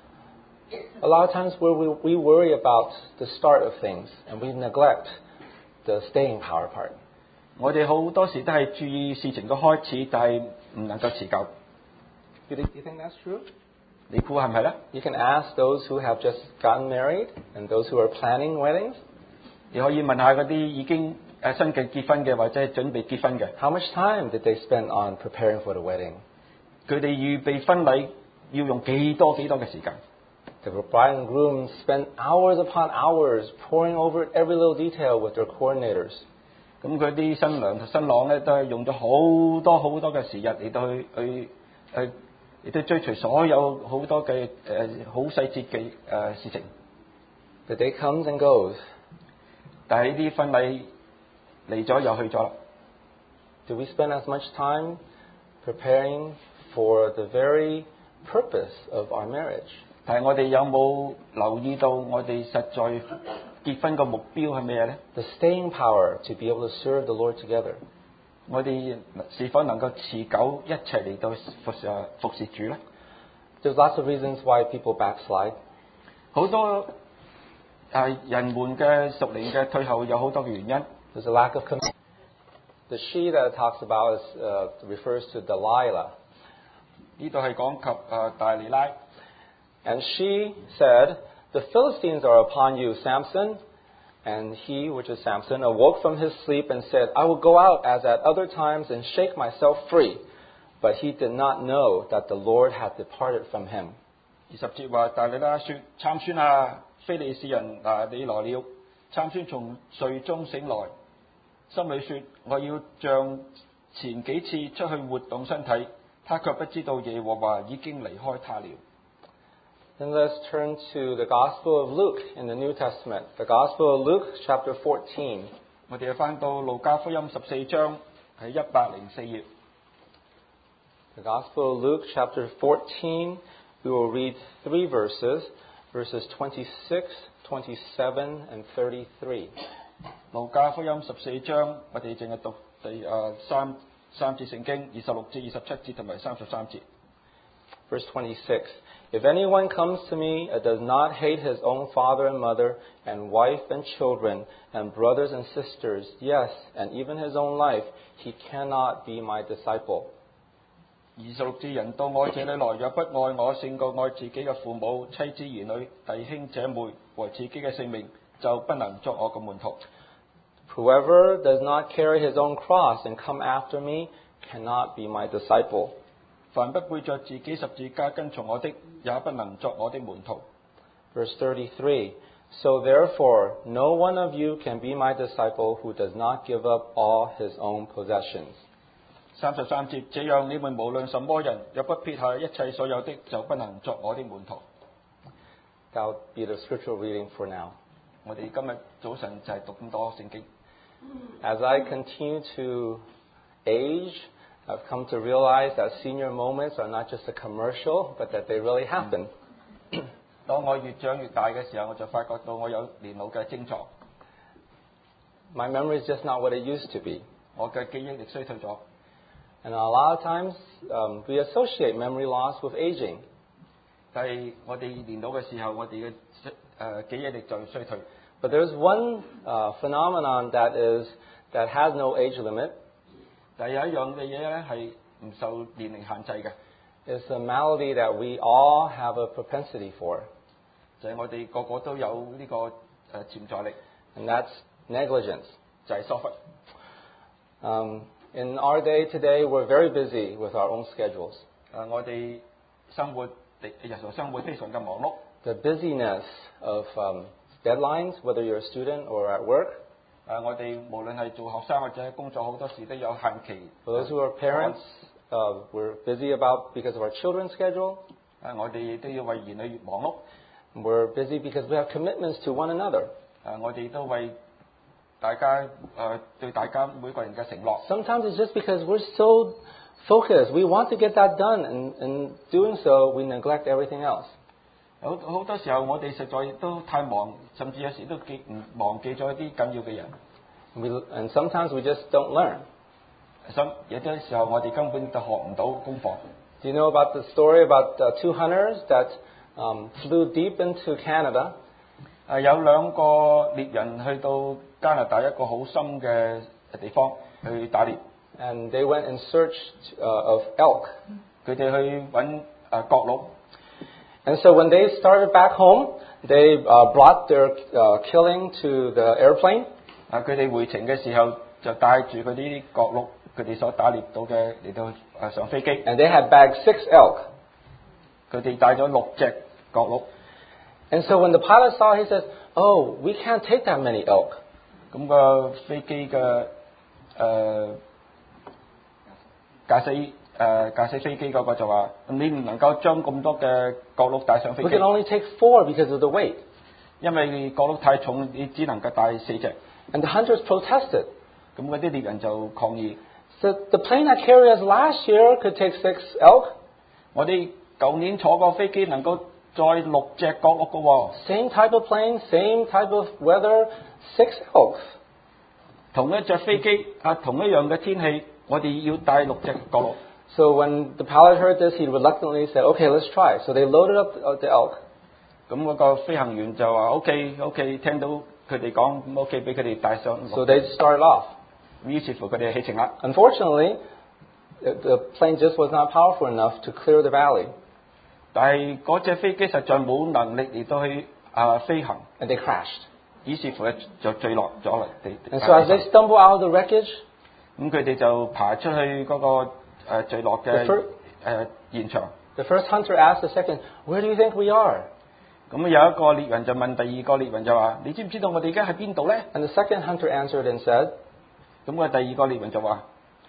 Speaker 1: A lot of times where we, we worry about the start of things and we neglect the staying power part.
Speaker 2: 我哋好多時都係注意事情嘅開始，但係唔能夠持久。
Speaker 1: You think, you think that's true?
Speaker 2: 你估係咪咧？
Speaker 1: You can ask those who have just gotten married and those who are planning weddings.
Speaker 2: 你可以問下嗰啲已經誒新嘅結婚嘅或者係準備結婚嘅，
Speaker 1: How much time did they spend on preparing for the wedding?
Speaker 2: 佢哋預備婚禮要用幾多幾多嘅時間？
Speaker 1: The bride and groom spend hours upon hours poring over every little detail with their coordinators.
Speaker 2: 咁佢啲新娘同新郎咧都係用咗好多好多嘅時日嚟到去去誒，亦都追隨所有好多嘅誒好細節嘅誒事情。
Speaker 1: The day comes and goes.
Speaker 2: 但係呢啲婚禮嚟咗又去咗啦。
Speaker 1: Do we spend as much time preparing for the very purpose of our marriage?
Speaker 2: 但係我哋有冇留意到我哋實在結婚嘅目標係咩咧？
Speaker 1: The staying power to be able to serve the Lord together.
Speaker 2: 我哋是否能夠持久一齊嚟到服侍服侍主咧？
Speaker 1: There's lots of reasons why people backslide.
Speaker 2: 好多誒人們嘅屬靈嘅退後有好多嘅原因。
Speaker 1: There's a lack of commitment. The she that it talks about is, uh, refers to Delilah.
Speaker 2: 呢度係講及誒大利拉。
Speaker 1: And she said, "The Philistines are upon you, Samson." And he, which is Samson, awoke from his sleep and said, "I will go out as at other times and shake myself free." But he did not know that the Lord had departed from him.
Speaker 2: 二十節話大利拉說：參孫啊，非利士人啊，你來了。參孫從睡中醒來，心裏說：我要像前幾次出去活動身體，他卻不知道耶和華已經離開他了。
Speaker 1: Then let's turn to the Gospel of Luke in the New Testament. The Gospel of Luke, chapter fourteen.
Speaker 2: 我哋翻到路加福音十四章係一百零四頁。
Speaker 1: The Gospel of Luke, chapter fourteen, we will read three verses, verses twenty-six, twenty-seven, and thirty-three.
Speaker 2: 路加福音十四章，我哋淨係讀第誒三三節聖經，二十六節、二十七節同埋三十三節。
Speaker 1: Verse twenty-six. If anyone comes to me and does not hate his own father and mother and wife and children and brothers and sisters, yes, and even his own life, he cannot be my disciple.
Speaker 2: 二十六節，人到我這裏來，若不愛我勝過愛自己嘅父母、妻子、兒女、弟兄姐妹和自己嘅性命，就不能作我嘅門徒。
Speaker 1: Whoever does not carry his own cross and come after me cannot be my disciple.
Speaker 2: 凡不背着自己十字架跟從我的，也不能作我的門徒。
Speaker 1: Verse thirty-three. So therefore, no one of you can be my disciple who does not give up all his own possessions.
Speaker 2: 三十三節，這樣你們無論什麼人，若不撇下一切所有的，就不能作我的門徒。
Speaker 1: That will be the scriptural reading for now.
Speaker 2: 我哋今日早晨就係讀咁多聖經。
Speaker 1: As I continue to age, I've come to realize that senior moments are not just a commercial, but that they really happen.
Speaker 2: 當我越長越大嘅時候，我就發覺到我有年老嘅症狀。
Speaker 1: My memory is just not what it used to be.
Speaker 2: 我嘅記憶力衰退咗。
Speaker 1: And a lot of times, um, we associate memory loss with aging.
Speaker 2: 但係我哋年老嘅時候，我哋嘅誒記憶力就衰退。
Speaker 1: But there's one uh, phenomenon that is that has no age limit.
Speaker 2: 但係有一樣嘅嘢咧係唔受年齡限制嘅，
Speaker 1: It's a malady that we all have a propensity for,
Speaker 2: 就係我哋個個都有呢個誒潛在力，
Speaker 1: and that's negligence.
Speaker 2: 就係疏忽。
Speaker 1: Um, in our day today, we're very busy with our own schedules.
Speaker 2: 誒，我哋生活日常生活非常嘅忙碌。
Speaker 1: The busyness of um, deadlines, whether you're a student or at work.
Speaker 2: 誒，我哋無論係做學生或者工作，好多時都有限期。
Speaker 1: For those who are parents, uh, we're busy about because of our children's schedule.
Speaker 2: 誒，我哋亦都要為兒女忙碌。
Speaker 1: We're busy because we have commitments to one another.
Speaker 2: 誒，我哋都為大家誒對大家每個人嘅承諾。
Speaker 1: Sometimes it's just because we're so focused. We want to get that done, and in doing so, we neglect everything else.
Speaker 2: 好好多時候，我哋實在都太忙，甚至有時都記唔忘記咗一啲緊要嘅人。
Speaker 1: We, and sometimes we just don't learn.
Speaker 2: 咁有啲時候我哋根本就學唔到功課。
Speaker 1: Do you know about the story about uh, two hunters that um, flew deep into Canada?
Speaker 2: 誒有兩個獵人去到加拿大一個好深嘅地方去打獵。
Speaker 1: And they went in search uh, of elk.
Speaker 2: 佢哋去揾誒角鹿。
Speaker 1: And so when they started back home, they uh, brought their uh, killing to the airplane.
Speaker 2: 啊！佢哋回程嘅時候就帶住嗰啲角鹿，佢哋所打獵到嘅嚟到誒上飛機。
Speaker 1: And they had bagged six elk.
Speaker 2: 佢哋帶咗六隻角鹿。
Speaker 1: And so when the pilot saw, he says, "Oh, we can't take that many elk."
Speaker 2: 咁個飛機嘅誒駕駛誒駕駛飛機嗰個就話：你唔能夠將咁多嘅角鹿帶上飛
Speaker 1: We
Speaker 2: 機。
Speaker 1: can only take four because of the weight.
Speaker 2: 因為角鹿太重，你只能夠帶四隻。
Speaker 1: And the hunters protested.
Speaker 2: 咁嗰啲獵人就抗議。
Speaker 1: So the plane that carried us last year could take six elk.
Speaker 2: 我哋舊年坐過飛機能夠載六隻角鹿嘅喎。
Speaker 1: Same type of plane, same type of weather, six elk.
Speaker 2: 同一隻飛機啊，同一樣嘅天氣，我哋要帶六隻角鹿。
Speaker 1: So when the pilot heard this, he reluctantly said, "Okay, let's try." So they loaded up the elk.
Speaker 2: 咁嗰個飛行員就話：OK OK， 聽到佢哋講咁 OK， 俾佢哋帶上。
Speaker 1: So they started off.
Speaker 2: 於是乎佢哋起程啦。
Speaker 1: Unfortunately, the plane just was not powerful enough to clear the valley.
Speaker 2: 但係嗰隻飛機實在冇能力嚟到去啊飛行。
Speaker 1: And they crashed.
Speaker 2: 於是乎咧就墜落咗嚟地。
Speaker 1: And so as they stumble out of the wreckage,
Speaker 2: 咁佢哋就爬出去嗰、個誒、呃、墜落嘅
Speaker 1: The fir-
Speaker 2: 誒現場。
Speaker 1: the first hunter asked the second, "Where do you think we are?"
Speaker 2: 咁有一個獵人就問第二個獵人就話：你知唔知道我哋而家喺邊度咧？
Speaker 1: And the second hunter answered and said,
Speaker 2: 咁個第二個獵人就話：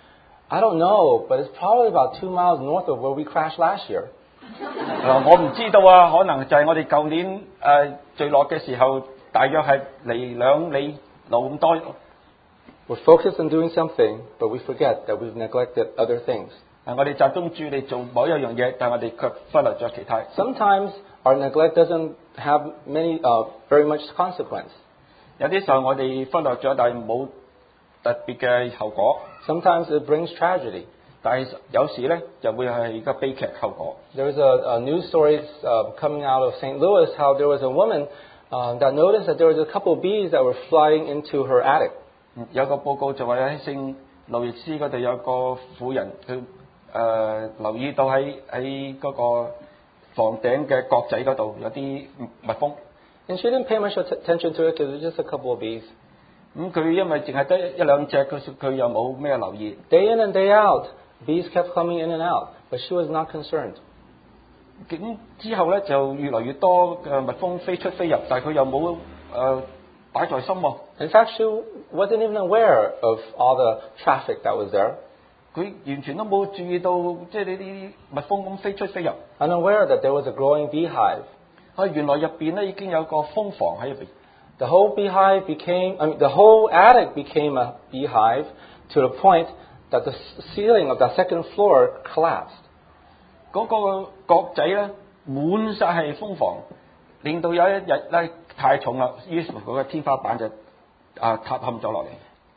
Speaker 1: "I don't know, but it's probably about two miles north of where we crashed last year."
Speaker 2: 誒我唔知道啊，可能就係我哋舊年誒、呃、墜落嘅時候，大約係離兩里路咁多。
Speaker 1: We're focused on doing something, but we forget that we've neglected other things.
Speaker 2: 誒我哋集中注意力做某一樣嘢，但係我哋卻忽略咗其他。
Speaker 1: Sometimes our neglect doesn't have many, uh, very much consequence.
Speaker 2: 有啲時候我哋忽略咗，但係冇特別嘅後果。
Speaker 1: Sometimes it brings tragedy.
Speaker 2: 但係有時咧就會係一個悲劇後果。
Speaker 1: There was a, a news story uh, coming out of Saint Louis how there was a woman uh, that noticed that there was a couple of bees that were flying into her attic.
Speaker 2: 有個報告就話喺聖路易斯嗰度有個婦人，佢誒、呃、留意到喺喺嗰個房頂嘅角仔嗰度有啲蜜蜂。
Speaker 1: And she didn't pay much attention to it because it was just a couple of bees.
Speaker 2: 咁佢因為淨係得一兩隻，佢佢又冇咩留意。
Speaker 1: Day in and day out, bees kept coming in and out, but she was not concerned.
Speaker 2: 咁之後咧就越來越多嘅蜜蜂飛出飛入，但係佢又冇誒擺在心喎。
Speaker 1: In fact, she wasn't even aware of all the traffic that was there,
Speaker 2: 佢完全都冇注意到，即係呢啲蜜蜂咁飛出飛入。
Speaker 1: unaware that there was a growing beehive.
Speaker 2: 啊，原來入邊咧已經有個蜂房喺入邊。
Speaker 1: The whole beehive became, I mean, the whole attic became a beehive to the point that the ceiling of the second floor collapsed.
Speaker 2: 嗰個角仔咧滿晒係蜂房，令到有一日咧太重啦，於是乎嗰個天花板就啊塌陷咗落嚟。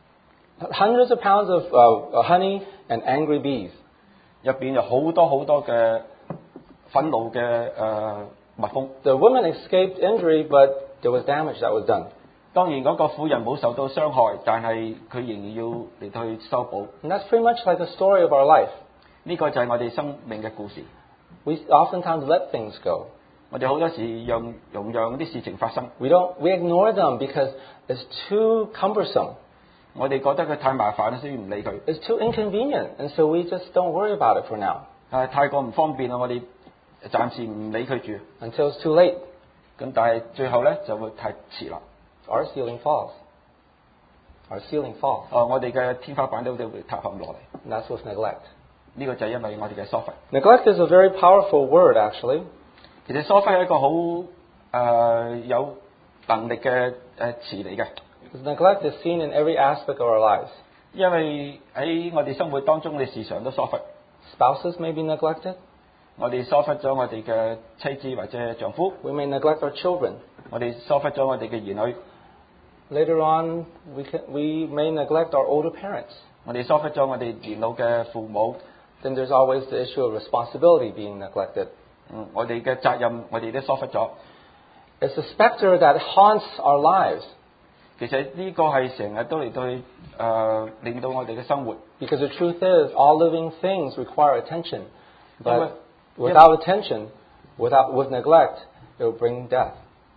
Speaker 1: Hundreds of pounds of uh, honey and angry bees.
Speaker 2: 入邊有好多好多嘅憤怒嘅誒、呃、蜜蜂。
Speaker 1: The woman escaped injury, but there was damage that was done.
Speaker 2: 當然嗰個婦人冇受到傷害，但係佢仍然要嚟到去修補。
Speaker 1: And that's pretty much like the story of our life.
Speaker 2: 呢個就係我哋生命嘅故事。
Speaker 1: We oftentimes let things go.
Speaker 2: 我哋好多時讓容讓啲事情發生，
Speaker 1: We don't, we ignore them because it's too cumbersome.
Speaker 2: 我哋覺得佢太麻煩，所以唔理佢。
Speaker 1: It's too inconvenient, and so we just don't worry about it for now
Speaker 2: 啊，太過唔方便啦，我哋暫時唔理佢住。
Speaker 1: until it's too late.
Speaker 2: 咁但係最後咧就會太遲啦。
Speaker 1: Our ceiling falls. Our ceiling falls.
Speaker 2: 哦，我哋嘅天花板都都會塌陷落嚟。
Speaker 1: And that's with neglect.
Speaker 2: 呢個就係因為我哋嘅疏忽。
Speaker 1: Neglect is a very powerful word, actually.
Speaker 2: 其實疏忽係一個好誒、呃、有能力嘅誒詞嚟嘅，
Speaker 1: Because neglect is seen in every aspect of our lives.
Speaker 2: 因為喺我哋生活當中，我哋時常都疏忽。
Speaker 1: Spouses may be neglected.
Speaker 2: 我哋疏忽咗我哋嘅妻子或者丈夫，
Speaker 1: We may neglect our children.
Speaker 2: 我哋疏忽咗我哋嘅兒女。
Speaker 1: Later on, we can, we may neglect our older parents.
Speaker 2: 我哋疏忽咗我哋年老嘅父母。
Speaker 1: Then there's always the issue of responsibility being neglected.
Speaker 2: 嗯，我哋嘅責任我哋都疏忽咗。
Speaker 1: It's a specter that haunts our lives.
Speaker 2: 其實呢個係成日都嚟到去誒令到我哋嘅生活。
Speaker 1: Because the truth is, all living things require attention. But
Speaker 2: 因為
Speaker 1: without attention, without with neglect, it will bring death.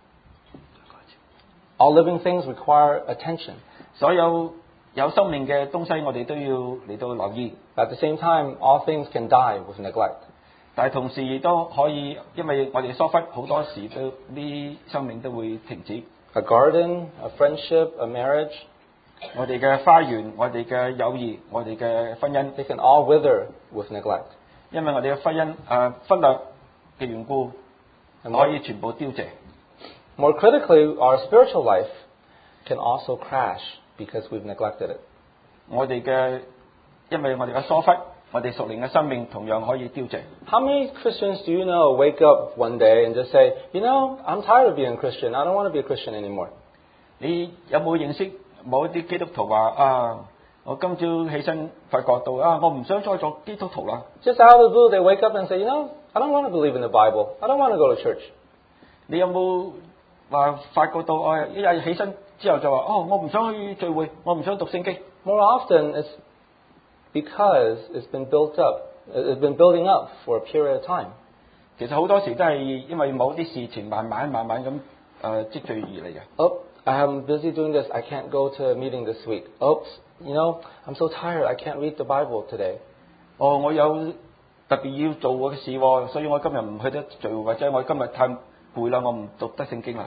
Speaker 1: All living things require attention.
Speaker 2: 所有有生命嘅東西，我哋都要嚟到留意。
Speaker 1: At the same time, all things can die with neglect.
Speaker 2: 但係同時亦都可以，因為我哋疏忽，好多時都啲生命都會停止。
Speaker 1: A garden, a friendship, a marriage,
Speaker 2: 我哋嘅花園，我哋嘅友誼，我哋嘅婚姻，
Speaker 1: they can all wither with neglect.
Speaker 2: 因為我哋嘅婚姻誒、呃、忽略嘅緣故，
Speaker 1: And
Speaker 2: 可
Speaker 1: more,
Speaker 2: 以全部凋謝。
Speaker 1: more critically, our spiritual life can also crash because we've neglected it.
Speaker 2: 我哋嘅，因為我哋嘅疏忽，我哋屬靈嘅生命同樣可以凋謝。
Speaker 1: How many Christians do you know wake up one day and just say, you know, I'm tired of being a Christian. I don't want to be a Christian anymore.
Speaker 2: 你有冇認識某一啲基督徒話啊？我今朝起身發覺到啊，我唔想再做基督徒啦。
Speaker 1: Just out of the blue, they wake up and say, you know, I don't want to believe in the Bible. I don't want to go to church.
Speaker 2: 你有冇話發覺到啊？一日起身之後就話哦，我唔想去聚會，我唔想讀聖經。
Speaker 1: More often, it's because it's been built up. It's been building up for a period of time.
Speaker 2: 其實好多時都係因為某啲事情慢慢慢慢咁誒積聚而嚟嘅。
Speaker 1: Oh, I'm busy doing this. I can't go to a meeting this week. Oops, you know, I'm so tired. I can't read the Bible today.
Speaker 2: 哦，我有特別要做嘅事喎，所以我今日唔去得聚會，或者我今日太攰啦，我唔讀得聖經啦。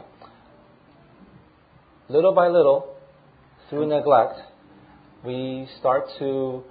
Speaker 1: Little by little, through neglect, we start to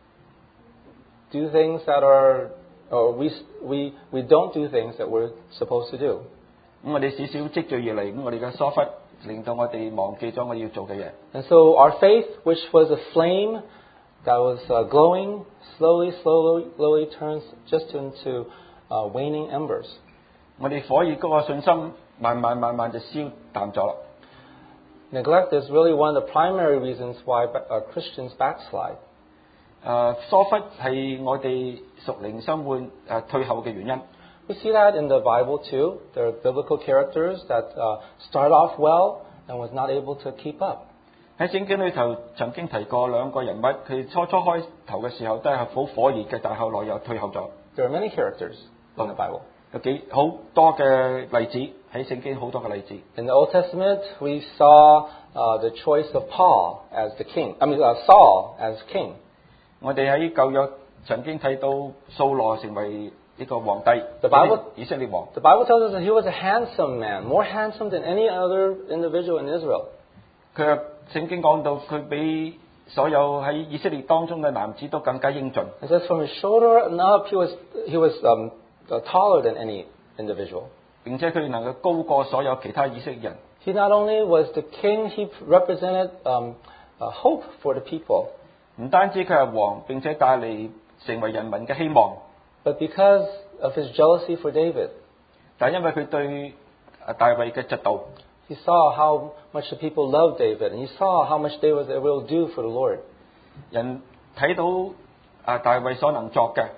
Speaker 1: do things that are, or we, we, we don't do things that we're supposed to do.
Speaker 2: 咁我哋少少積聚而嚟，咁我哋嘅疏忽令到我哋忘記咗我要做嘅嘢。
Speaker 1: And so our faith, which was a flame that was uh, glowing, slowly, slowly, slowly turns just into uh, waning embers.
Speaker 2: 我哋火熱嗰個信心，慢慢慢慢就消淡咗啦。
Speaker 1: Neglect is really one of the primary reasons why uh, Christians backslide.
Speaker 2: 誒疏忽係我哋屬靈生活誒退後嘅原因。
Speaker 1: We see that in the Bible too. There are biblical characters that uh, start off well and was not able to keep up.
Speaker 2: 喺聖經裏頭曾經提過兩個人物，佢初初開頭嘅時候都係好火熱嘅，但係後來又退後咗。
Speaker 1: There are many characters in the Bible.
Speaker 2: 有幾好多嘅例子喺聖經好多嘅例子。
Speaker 1: In the Old Testament, we saw uh, the choice of Paul as the king. I mean, uh, Saul as king.
Speaker 2: 我哋喺舊約曾經睇到掃羅成為呢個皇帝，
Speaker 1: The Bible-
Speaker 2: 以色列王。
Speaker 1: The Bible tells us that he was a handsome man, more handsome than any other individual in Israel.
Speaker 2: 佢又聖經講到佢比所有喺以色列當中嘅男子都更加英俊。
Speaker 1: It says from his shoulder and up, he was he was um, uh, taller than any individual.
Speaker 2: 並且佢能夠高過所有其他以色列人。
Speaker 1: He not only was the king, he represented um, uh, hope for the people.
Speaker 2: 唔單止佢係王，並且帶嚟成為人民嘅希望。
Speaker 1: But because of his jealousy for David,
Speaker 2: 但因為佢對大衛嘅嫉妒，
Speaker 1: he saw how much the people loved David, and he saw how much David was able to do for the Lord.
Speaker 2: 人睇到啊大衛所能作嘅，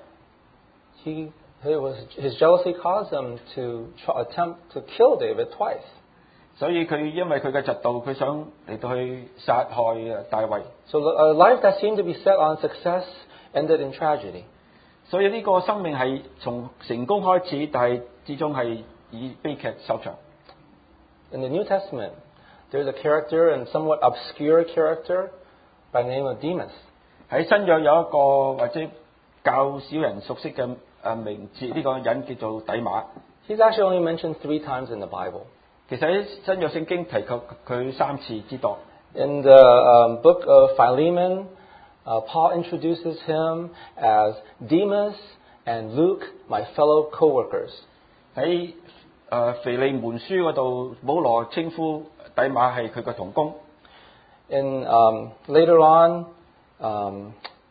Speaker 1: He, it was, his jealousy caused him to try, attempt to kill David twice.
Speaker 2: 所以佢因為佢嘅嫉妒，佢想嚟到去殺害啊大衛。
Speaker 1: So a life that seemed to be set on success ended in tragedy.
Speaker 2: 所以呢個生命係從成功開始，但係之中係以悲劇收場。
Speaker 1: In the New Testament, there's a character, and somewhat obscure character, by the name of Demas.
Speaker 2: 喺新約有一個或者較少人熟悉嘅誒名字，呢、個人叫做底馬。
Speaker 1: He's actually only mentioned three times in the Bible.
Speaker 2: 其實喺新約聖經提及佢三次之多。
Speaker 1: In the um, book of Philemon, uh, Paul introduces him as Demas and Luke, my fellow co-workers.
Speaker 2: 喺誒腓利門書嗰度，保羅稱呼底馬係佢嘅同工。
Speaker 1: In um, later on, um,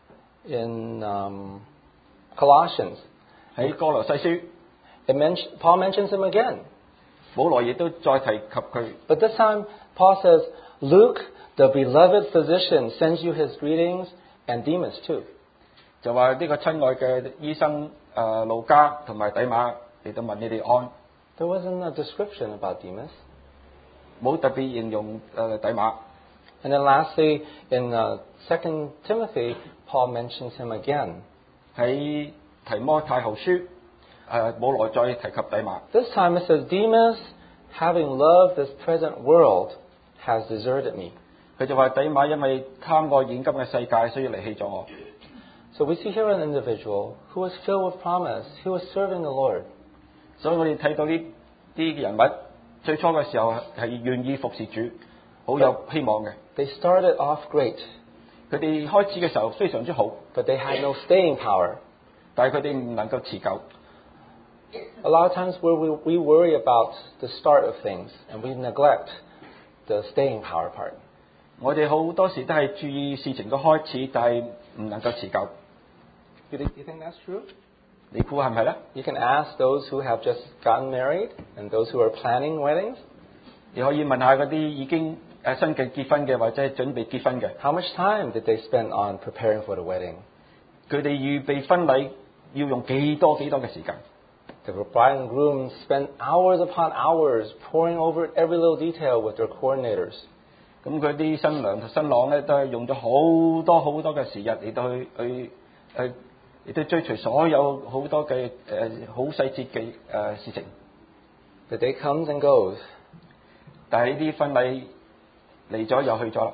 Speaker 1: in um, Colossians,
Speaker 2: 喺哥羅西書，
Speaker 1: it mention, Paul mentions him again.
Speaker 2: 保羅亦都再提及佢。
Speaker 1: But this time, Paul says, Luke, the beloved physician, sends you his greetings, and Demas too.
Speaker 2: 就話呢個親愛嘅醫生誒路加同埋底馬嚟到問你哋安，
Speaker 1: There wasn't a description about Demas.
Speaker 2: 冇特別形容誒底馬。
Speaker 1: And then lastly, in uh, Second Timothy, Paul mentions him again.
Speaker 2: 喺提摩太後書誒冇來再提及底馬。
Speaker 1: This time it says, Demas, having loved this present world, has deserted me.
Speaker 2: 佢就話底馬因為貪愛現今嘅世界，所以離棄咗我。
Speaker 1: So we see here an individual who was filled with promise. He was serving the Lord.
Speaker 2: 所以我哋睇到呢啲人物最初嘅時候係願意服侍主，好有希望嘅。
Speaker 1: They started off great,
Speaker 2: 佢哋開始嘅時候非常之好，
Speaker 1: but they had no staying power.
Speaker 2: 但係佢哋唔能夠持久。
Speaker 1: A lot of times where we, we worry about the start of things and we neglect the staying power part.
Speaker 2: 我哋好多時都係注意事情嘅開始，但係唔能夠持久。
Speaker 1: You think, you think that's true?
Speaker 2: 你估係咪咧？
Speaker 1: You can ask those who have just gotten married and those who are planning weddings.
Speaker 2: 你可以問下嗰啲已經誒新嘅結婚嘅或者係準備結婚嘅，
Speaker 1: How much time did they spend on preparing for the wedding?
Speaker 2: 佢哋預備婚禮要用幾多幾多嘅時間？
Speaker 1: The bride and groom spent hours upon hours poring over every little detail with their coordinators.
Speaker 2: 咁佢啲新娘同新郎咧都係用咗好多好多嘅時日嚟到去去誒嚟到追隨所有好多嘅誒好細節嘅誒事情。
Speaker 1: The day comes and goes.
Speaker 2: 但係呢啲婚禮嚟咗又去咗啦。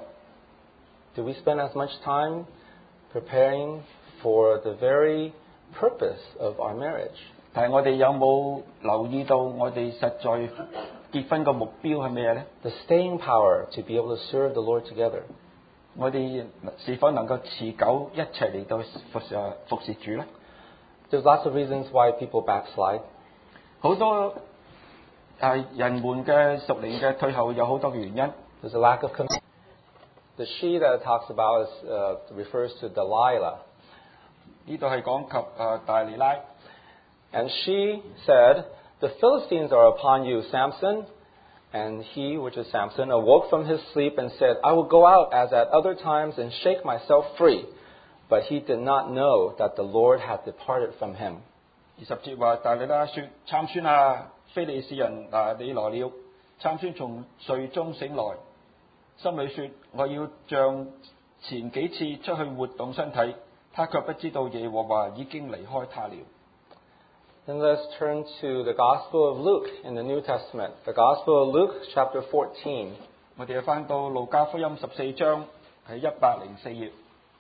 Speaker 1: Do we spend as much time preparing for the very purpose of our marriage?
Speaker 2: 但係我哋有冇留意到我哋實在結婚嘅目標係咩咧？
Speaker 1: The staying power to be able to serve the Lord together.
Speaker 2: 我哋是否能夠持久一齊嚟到服侍服侍主咧？
Speaker 1: There's lots of reasons why people backslide.
Speaker 2: 好多誒人們嘅屬靈嘅退後有好多嘅原因。
Speaker 1: There's a lack of commitment. The she that it talks about is, uh, refers to Delilah.
Speaker 2: 呢度係講及誒大利拉。
Speaker 1: And she said, The Philistines are upon you, Samson. And he, which is Samson, awoke from his sleep and said, I will go out as at other times and shake myself free. But he did not know that the Lord had departed from him.
Speaker 2: 二十節話大利拉說：參孫啊，非利士人嗱你來了。參孫從睡中醒來，心裏說：我要像前幾次出去活動身體，他卻不知道耶和華已經離開他了。
Speaker 1: Then let's turn to the Gospel of Luke in the New Testament. The Gospel of Luke, chapter fourteen.
Speaker 2: 我哋翻到路加福音十四章係一百零四頁。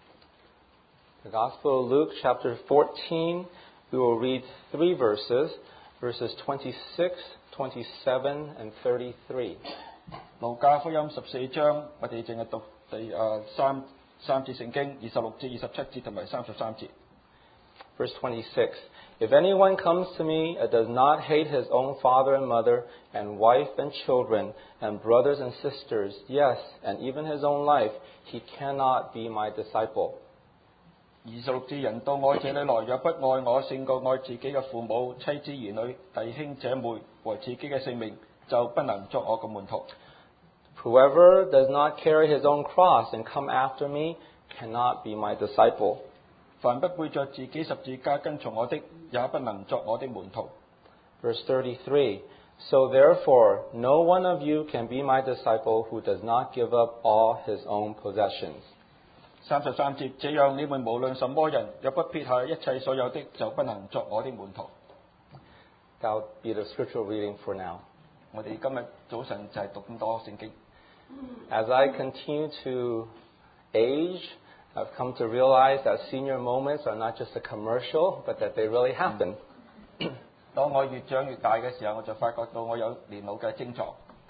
Speaker 1: The Gospel of Luke, chapter fourteen, we will read three verses, verses twenty-six, twenty-seven, and thirty-three.
Speaker 2: 路加福音十四章，我哋淨係讀第誒三三節聖經，二十六至二十七節同埋三十三節。
Speaker 1: Verse twenty-six. If anyone comes to me and does not hate his own father and mother, and wife and children, and brothers and sisters, yes, and even his own life, he cannot be my disciple.
Speaker 2: 二十六節人到我這裏來，若不愛我勝過愛自己嘅父母、妻子、兒女、弟兄姐妹和自己嘅性命，就不能作我嘅門徒。
Speaker 1: Whoever does not carry his own cross and come after me cannot be my disciple.
Speaker 2: 凡不背着自己十字架跟從我的，也不能作我的門徒。
Speaker 1: Verse thirty-three. So therefore, no one of you can be my disciple who does not give up all his own possessions.
Speaker 2: 三十三節，這樣你們無論什麼人，若不撇下一切所有的，就不能作我的門徒。
Speaker 1: That will be the scriptural reading for now.
Speaker 2: 我哋今日早晨就係讀咁多聖經。
Speaker 1: As I continue to age, I've come to realize that senior moments are not just a commercial, but that they really happen.
Speaker 2: 當我越長越大嘅時候，我就發覺到我有年老嘅症狀。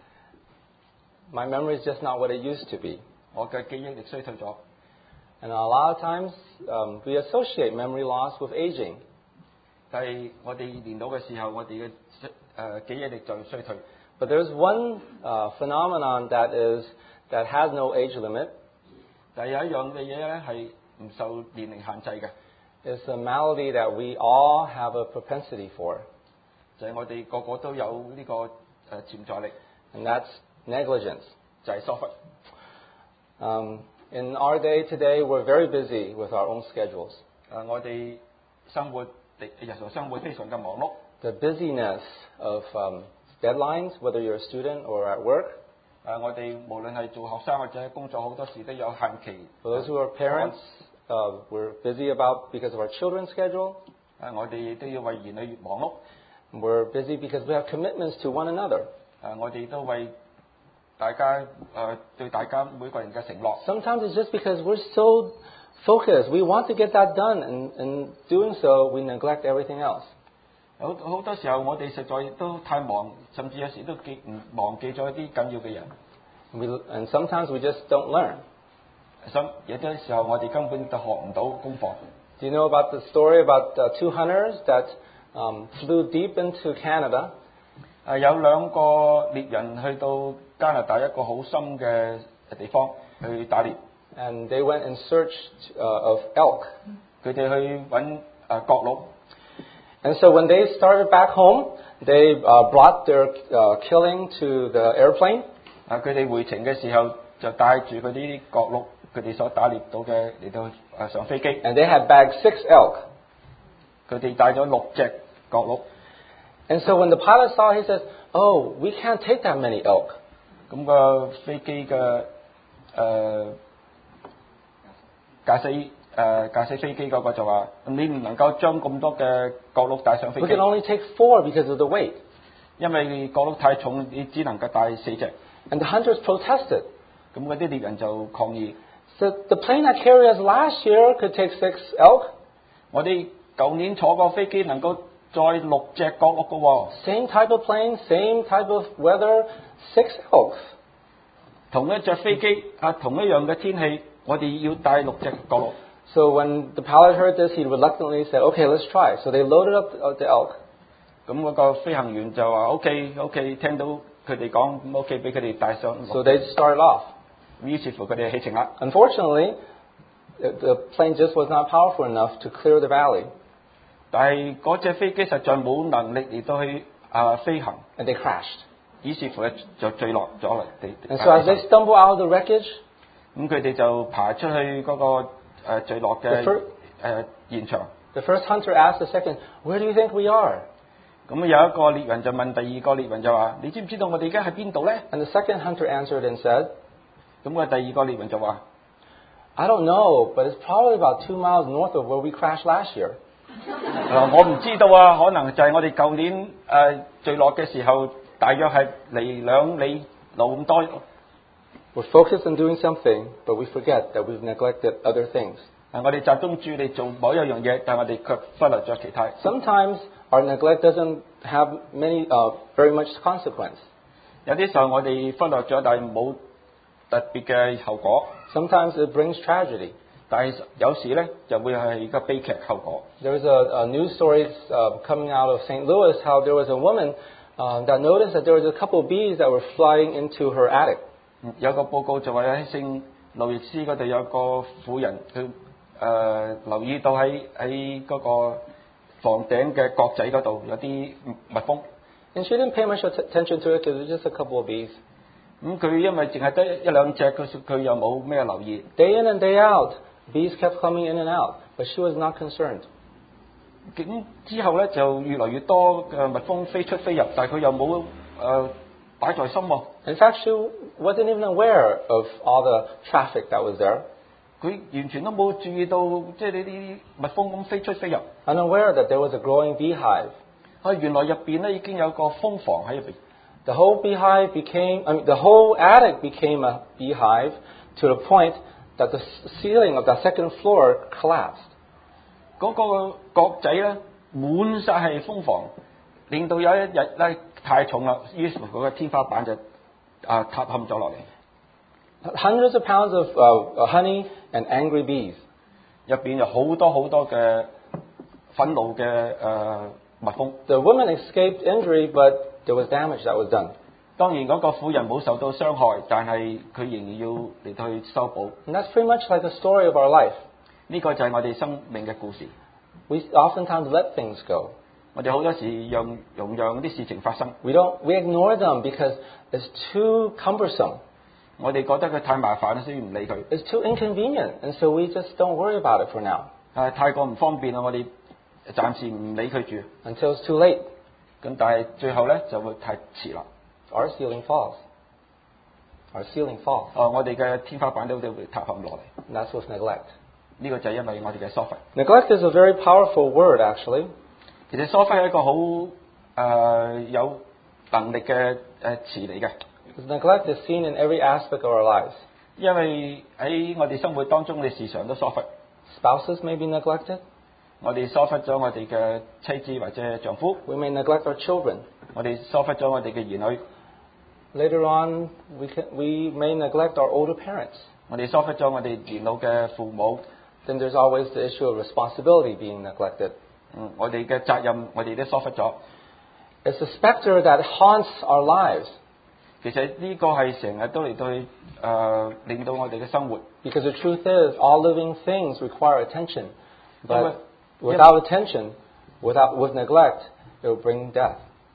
Speaker 1: My memory is just not what it used to be.
Speaker 2: 我嘅記憶力衰退咗。
Speaker 1: And a lot of times, um, we associate memory loss with aging.
Speaker 2: 但係我哋年老嘅時候，我哋嘅誒記憶力就衰退。
Speaker 1: But there's one uh, phenomenon that is that has no age limit.
Speaker 2: 但係有一樣嘅嘢咧係唔受年齡限制嘅，
Speaker 1: It's a malady that we all have a propensity for,
Speaker 2: 就係我哋個個都有呢個誒潛在力，
Speaker 1: and that's negligence.
Speaker 2: 就係疏忽。
Speaker 1: Um, in our day today, we're very busy with our own schedules.
Speaker 2: 誒，我哋生活日常生活非常嘅忙碌。
Speaker 1: The busyness of um, deadlines, whether you're a student or at work.
Speaker 2: 誒，我哋無論係做學生或者工作，好多時都有限期。
Speaker 1: For those who are parents, uh, we're busy about because of our children's schedule.
Speaker 2: 誒，我哋亦都要為兒女忙碌。
Speaker 1: We're busy because we have commitments to one another.
Speaker 2: 誒，我哋都為大家誒對大家每個人嘅承諾。
Speaker 1: Sometimes it's just because we're so focused. We want to get that done, and in doing so, we neglect everything else.
Speaker 2: 好好多時候，我哋實在都太忙，甚至有時都記唔忘記咗一啲緊要嘅人。
Speaker 1: We, and sometimes we just don't learn.
Speaker 2: 咁有啲時候，我哋根本就學唔到功課。
Speaker 1: Do you know about the story about uh, two hunters that um, flew deep into Canada?
Speaker 2: 誒，有兩個獵人去到加拿大一個好深嘅地方去打獵。
Speaker 1: And they went in search uh, of elk.
Speaker 2: 佢哋去揾誒角鹿。
Speaker 1: And so when they started back home, they uh, brought their uh, killing to the airplane.
Speaker 2: 啊，佢哋回程嘅時候就帶住嗰啲角鹿，佢哋所打獵到嘅嚟到誒上飛機。
Speaker 1: And they had bagged six elk.
Speaker 2: 佢哋帶咗六隻角鹿。
Speaker 1: And so when the pilot saw, he says, "Oh, we can't take that many elk."
Speaker 2: 咁個飛機嘅誒駕駛誒駕駛飛機嗰個就話：你唔能夠將咁多嘅角鹿帶上飛
Speaker 1: We
Speaker 2: 機。
Speaker 1: can only take four because of the weight.
Speaker 2: 因為角鹿太重，你只能夠帶四隻。
Speaker 1: And the hunters protested.
Speaker 2: 咁嗰啲獵人就抗議。
Speaker 1: So the plane that carried us last year could take six elk.
Speaker 2: 我哋舊年坐過飛機能夠載六隻角鹿嘅喎。
Speaker 1: Same type of plane, same type of weather, six elk.
Speaker 2: 同一隻飛機啊，同一樣嘅天氣，我哋要帶六隻角鹿。
Speaker 1: So when the pilot heard this, he reluctantly said, "Okay, let's try." So they loaded up the elk.
Speaker 2: 咁嗰個飛行員就話：OK OK，聽到佢哋講，OK 俾佢哋帶上。
Speaker 1: So they started off.
Speaker 2: 於是乎佢哋起程啦。
Speaker 1: Unfortunately, the plane just was not powerful enough to clear the valley.
Speaker 2: 但係嗰隻飛機實在冇能力嚟到去啊飛行。
Speaker 1: And they crashed.
Speaker 2: 於是乎咧就墜落咗嚟地。
Speaker 1: And so as they stumble out of the wreckage,
Speaker 2: 咁佢哋就爬出去嗰、那個誒、呃、墜落嘅
Speaker 1: The first-
Speaker 2: 誒現場。
Speaker 1: the first hunter asked the second, "Where do you think we are?"
Speaker 2: 咁有一個獵人就問第二個獵人就話：你知唔知道我哋而家喺邊度咧？
Speaker 1: And the second hunter answered and said,
Speaker 2: 咁個第二個獵人就話：
Speaker 1: "I don't know, but it's probably about two miles north of where we crashed last year."
Speaker 2: 誒我唔知道啊，可能就係我哋舊年誒、呃、墜落嘅時候，大約係離兩里路咁多。
Speaker 1: We're focused on doing something, but we forget that we've neglected other things.
Speaker 2: 誒我哋集中注意力做某一樣嘢，但係我哋卻忽略咗其他。
Speaker 1: Sometimes our neglect doesn't have many, uh, very much consequence.
Speaker 2: 有啲時候我哋忽略咗，但係冇特別嘅後果。
Speaker 1: Sometimes it brings tragedy.
Speaker 2: 但係有時咧就會係一個悲劇後果。
Speaker 1: There was a, a news story uh, coming out of Saint Louis how there was a woman uh, that noticed that there was a couple of bees that were flying into her attic.
Speaker 2: 有個報告就話喺聖路易斯嗰度有個婦人，佢誒、呃、留意到喺喺嗰個房頂嘅角仔嗰度有啲蜜蜂。
Speaker 1: And she didn't pay much att- attention to it because it was just a couple of bees.
Speaker 2: 咁佢因為淨係得一兩隻，佢佢又冇咩留意。
Speaker 1: Day in and day out, bees kept coming in and out, but she was not concerned.
Speaker 2: 咁之後咧就越來越多嘅蜜蜂飛出飛入，但係佢又冇誒擺在心喎。
Speaker 1: In fact, she wasn't even aware of all the traffic that was there,
Speaker 2: 佢完全都冇注意到，即係呢啲蜜蜂咁飛出飛入。
Speaker 1: unaware that there was a growing beehive.
Speaker 2: 啊，原來入邊咧已經有個蜂房喺入邊。
Speaker 1: The whole beehive became, I mean, the whole attic became a beehive to the point that the ceiling of the second floor collapsed.
Speaker 2: 嗰個角仔咧滿晒係蜂房，令到有一日咧太重啦，於是乎嗰個天花板就啊塌陷咗落嚟。
Speaker 1: Hundreds of pounds of uh, honey and angry bees.
Speaker 2: 入邊有好多好多嘅憤怒嘅誒、呃、蜜蜂。
Speaker 1: The woman escaped injury, but there was damage that was done.
Speaker 2: 當然嗰個婦人冇受到傷害，但係佢仍然要嚟到去修補。
Speaker 1: And that's pretty much like the story of our life.
Speaker 2: 呢個就係我哋生命嘅故事。
Speaker 1: We oftentimes let things go.
Speaker 2: 我哋好多時讓容讓啲事情發生，
Speaker 1: We don't, we ignore them because it's too cumbersome.
Speaker 2: 我哋覺得佢太麻煩，所以唔理佢。
Speaker 1: It's too inconvenient, and so we just don't worry about it for now
Speaker 2: 啊，太過唔方便啦，我哋暫時唔理佢住。
Speaker 1: until it's too late.
Speaker 2: 咁但係最後咧就會太遲啦。
Speaker 1: Our ceiling falls. Our ceiling falls.
Speaker 2: 哦，我哋嘅天花板都都會塌陷落嚟。
Speaker 1: And that's with neglect.
Speaker 2: 呢、個就係因為我哋嘅疏忽。
Speaker 1: Neglect is a very powerful word, actually.
Speaker 2: 其實疏忽係一個好誒、呃、有能力嘅誒詞嚟嘅，
Speaker 1: Because neglect is seen in every aspect of our lives.
Speaker 2: 因為喺我哋生活當中，我哋時常都疏忽。
Speaker 1: Spouses may be neglected.
Speaker 2: 我哋疏忽咗我哋嘅妻子或者丈夫，
Speaker 1: We may neglect our children.
Speaker 2: 我哋疏忽咗我哋嘅兒女，
Speaker 1: Later on, we, can, we may neglect our older parents.
Speaker 2: 我哋疏忽咗我哋年老嘅父母。
Speaker 1: Then there's always the issue of responsibility being neglected.
Speaker 2: 嗯，我哋嘅責任我哋都疏忽咗。
Speaker 1: It's a specter that haunts our lives
Speaker 2: 其實呢個係成日都嚟到去誒、呃、令到我哋嘅生活，
Speaker 1: because the truth is all living things require attention.
Speaker 2: 因為
Speaker 1: But without attention, without, with neglect, it will bring death.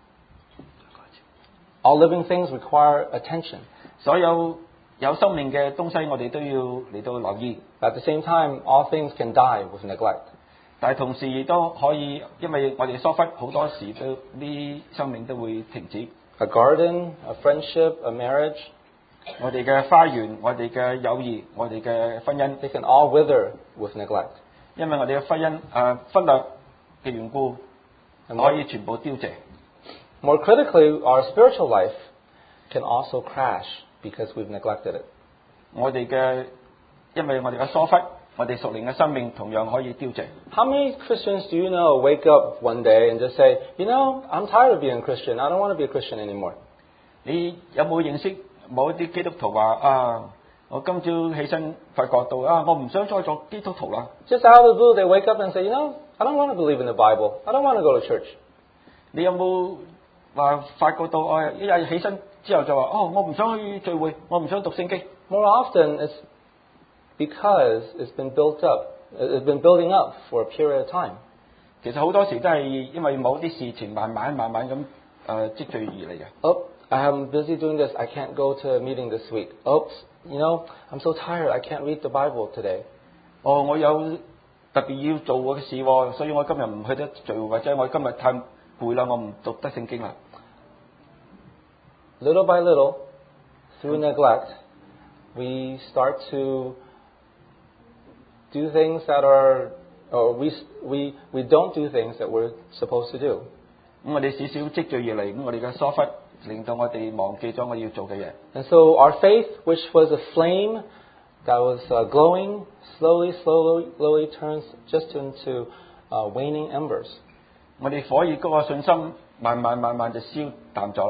Speaker 1: All living things require attention.
Speaker 2: 所有有生命嘅東西我哋都要嚟到留意，
Speaker 1: At the same time, all things can die with neglect.
Speaker 2: 但係同時亦都可以，因為我哋疏忽好多時都啲生命都會停止。
Speaker 1: A garden, a friendship, a marriage,
Speaker 2: 我哋嘅花園、我哋嘅友誼、我哋嘅婚姻，
Speaker 1: they can all wither with neglect.
Speaker 2: 因為我哋嘅婚姻誒、呃、忽略嘅緣故，
Speaker 1: And
Speaker 2: 可
Speaker 1: more,
Speaker 2: 以全部凋謝。
Speaker 1: more critically, our spiritual life can also crash because we've neglected it.
Speaker 2: 我哋嘅因為我哋嘅疏忽，我哋屬靈嘅生命同樣可以凋謝。
Speaker 1: How many Christians do you know wake up one day and just say, you know, I'm tired of being a Christian. I don't want to be a Christian anymore.
Speaker 2: 你有冇認識某一啲基督徒話啊？我今朝起身發覺到啊，我唔想再做基督徒啦。
Speaker 1: Just out of the blue, they wake up and say, you know, I don't want to believe in the Bible. I don't want to go to church.
Speaker 2: 你有冇話發覺到啊？一日起身之後就話哦，我唔想去聚會，我唔想讀聖經。
Speaker 1: More often, it's because it's been built up. It's been building up for a period of time.
Speaker 2: 其實好多時都係因為某啲事情慢慢慢慢咁誒積聚而嚟嘅。
Speaker 1: Oh, I'm busy doing this. I can't go to a meeting this week. Oops, you know, I'm so tired. I can't read the Bible today.
Speaker 2: 哦，我有特別要做嘅事喎，所以我今日唔去得聚會，或者我今日太攰啦，我唔讀得聖經啦。
Speaker 1: Little by little, through neglect, we start to do things that are, or we, we, we don't do things that we're supposed to do.
Speaker 2: 咁我哋少少積聚而嚟，咁我哋嘅疏忽令到我哋忘記咗我要做嘅嘢。
Speaker 1: And so our faith, which was a flame that was uh, glowing, slowly, slowly, slowly turns just into uh, waning embers.
Speaker 2: 我哋火熱嗰個信心，慢慢慢慢就消淡咗啦。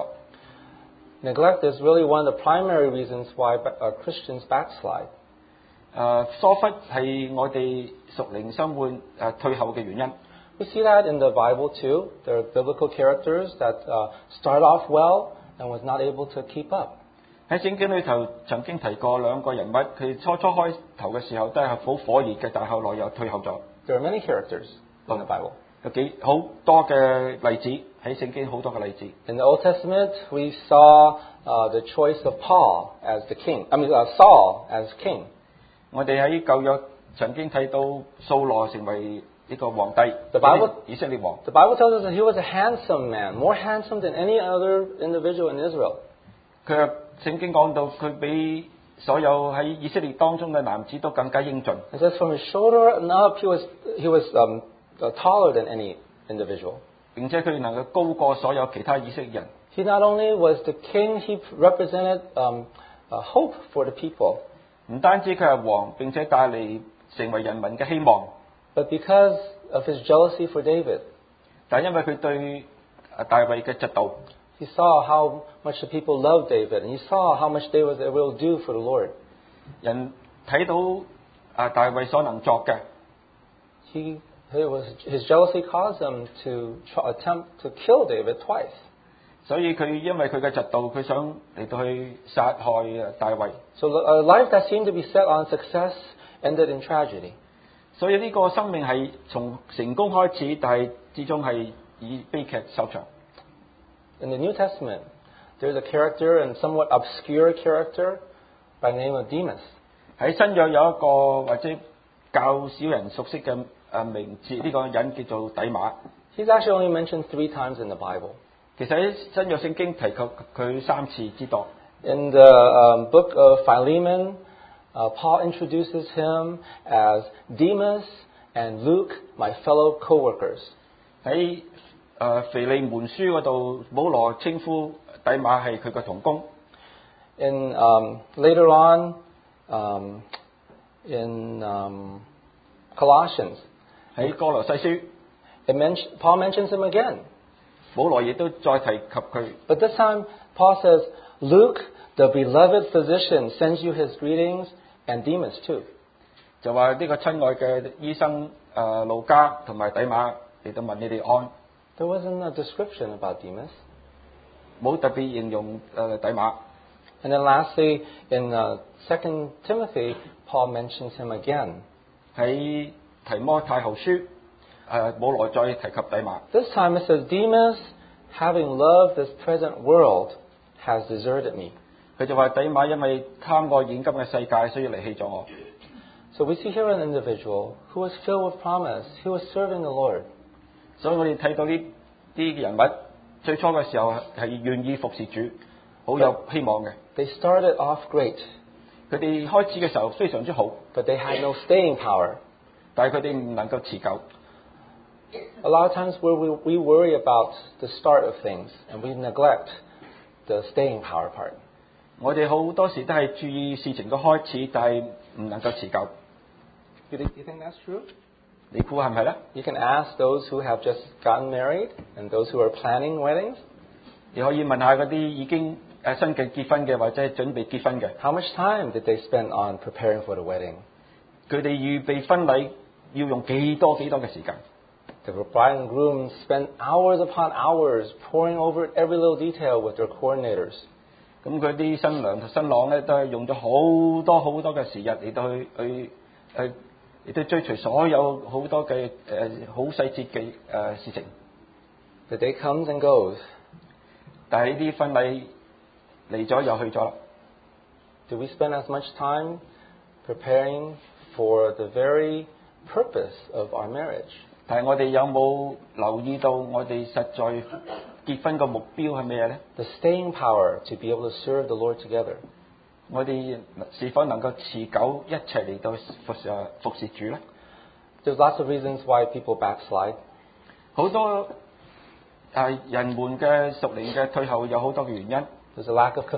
Speaker 1: Neglect is really one of the primary reasons why uh, Christians backslide.
Speaker 2: 誒、呃、疏忽係我哋屬靈生活誒、呃、退後嘅原因。
Speaker 1: We see that in the Bible too. There are biblical characters that uh, start off well and was not able to keep up.
Speaker 2: 喺聖經裏頭曾經提過兩個人物，佢初初開頭嘅時候都係好火熱嘅，但係後來又退後咗。
Speaker 1: There are many characters in the Bible.
Speaker 2: 有幾好多嘅例子喺聖經好多嘅例子。
Speaker 1: In the Old Testament, we saw uh, the choice of Paul as the king. I mean, uh, Saul as king.
Speaker 2: 我哋喺舊約曾經睇到掃羅成為一個皇帝，
Speaker 1: The Bible-
Speaker 2: 以色列王。
Speaker 1: The Bible tells us that he was a handsome man, more handsome than any other individual in Israel.
Speaker 2: 佢聖經講到佢比所有喺以色列當中嘅男子都更加英俊。
Speaker 1: It says from his shoulder and up, he was he was um, uh, taller than any individual.
Speaker 2: 並且佢能夠高過所有其他以色列人。
Speaker 1: He not only was the king, he represented um, uh, hope for the people.
Speaker 2: 唔單止佢係王，並且帶嚟成為人民嘅希望。
Speaker 1: But because of his jealousy for David,
Speaker 2: 但因為佢對啊大衛嘅嫉妒，
Speaker 1: he saw how much the people loved David, and he saw how much they was able to do for the Lord.
Speaker 2: 人睇到啊大衛所能作嘅，
Speaker 1: He, it was, his jealousy caused him to try, attempt to kill David twice.
Speaker 2: 所以佢因為佢嘅嫉妒，佢想嚟到去殺害啊大衛。
Speaker 1: So a life that seemed to be set on success ended in tragedy.
Speaker 2: 所以呢個生命係從成功開始，但係始終係以悲劇收場。
Speaker 1: In the New Testament, there's a character, and somewhat obscure character, by the name of Demas.
Speaker 2: 喺新約有一個或者較少人熟悉嘅誒名字，呢、這個人叫做底馬。
Speaker 1: He's actually only mentioned three times in the Bible.
Speaker 2: 其實喺新約聖經提及佢三次之多。
Speaker 1: In the um, book of Philemon, uh, Paul introduces him as Demas and Luke, my fellow co-workers.
Speaker 2: 喺誒腓利門書嗰度，保羅稱呼底馬係佢嘅同工。
Speaker 1: In um, later on, um, in um, Colossians,
Speaker 2: 喺哥羅西書，
Speaker 1: it mention, Paul mentions him again.
Speaker 2: 保羅亦都再提及佢。
Speaker 1: But this time, Paul says, Luke, the beloved physician, sends you his greetings, and Demas too.
Speaker 2: 就話呢個親愛嘅醫生誒路加同埋底馬嚟到問你哋安，
Speaker 1: There wasn't a description about Demas.
Speaker 2: 冇特別形容誒底馬。
Speaker 1: And then lastly, in uh, Second Timothy, Paul mentions him again.
Speaker 2: 喺提摩太後書誒保羅再提及底馬。
Speaker 1: This time it says, Demas, having loved this present world, has deserted me.
Speaker 2: 佢就話底馬因為貪愛現今嘅世界，所以離棄咗我。
Speaker 1: So we see here an individual who was filled with promise. He was serving the Lord.
Speaker 2: 所以我哋睇到呢啲人物最初嘅時候係願意服侍主，好有希望嘅。
Speaker 1: They started off great,
Speaker 2: 佢哋開始嘅時候非常之好，
Speaker 1: but they had no staying power.
Speaker 2: 但係佢哋唔能夠持久。
Speaker 1: A lot of times where we, we worry about the start of things and we neglect the staying power part.
Speaker 2: 我哋好多時都係注意事情嘅開始，但係唔能夠持久。
Speaker 1: You think, you think that's true?
Speaker 2: 你估係唔係咧？
Speaker 1: You can ask those who have just gotten married and those who are planning weddings.
Speaker 2: 你可以問下嗰啲已經誒新嘅結婚嘅或者係準備結婚嘅，
Speaker 1: How much time did they spend on preparing for the wedding?
Speaker 2: 佢哋預備婚禮要用幾多幾多嘅時間？
Speaker 1: The bride and groom spend hours upon hours poring over every little detail with their coordinators.
Speaker 2: 咁佢啲新娘同新郎咧都係用咗好多好多嘅時日嚟到去去誒嚟到追隨所有好多嘅誒好細節嘅誒事情。
Speaker 1: The day comes and goes.
Speaker 2: 但係呢啲婚禮嚟咗又去咗啦。
Speaker 1: Do we spend as much time preparing for the very purpose of our marriage?
Speaker 2: 但係我哋有冇留意到我哋實在結婚個目標係咩咧？
Speaker 1: The staying power to be able to serve the Lord together.
Speaker 2: 我哋是否能夠持久一齊嚟到服侍服侍主咧？
Speaker 1: There's lots of reasons why people backslide.
Speaker 2: 好多誒人們嘅屬靈嘅退後有好多嘅原因。
Speaker 1: There's a lack of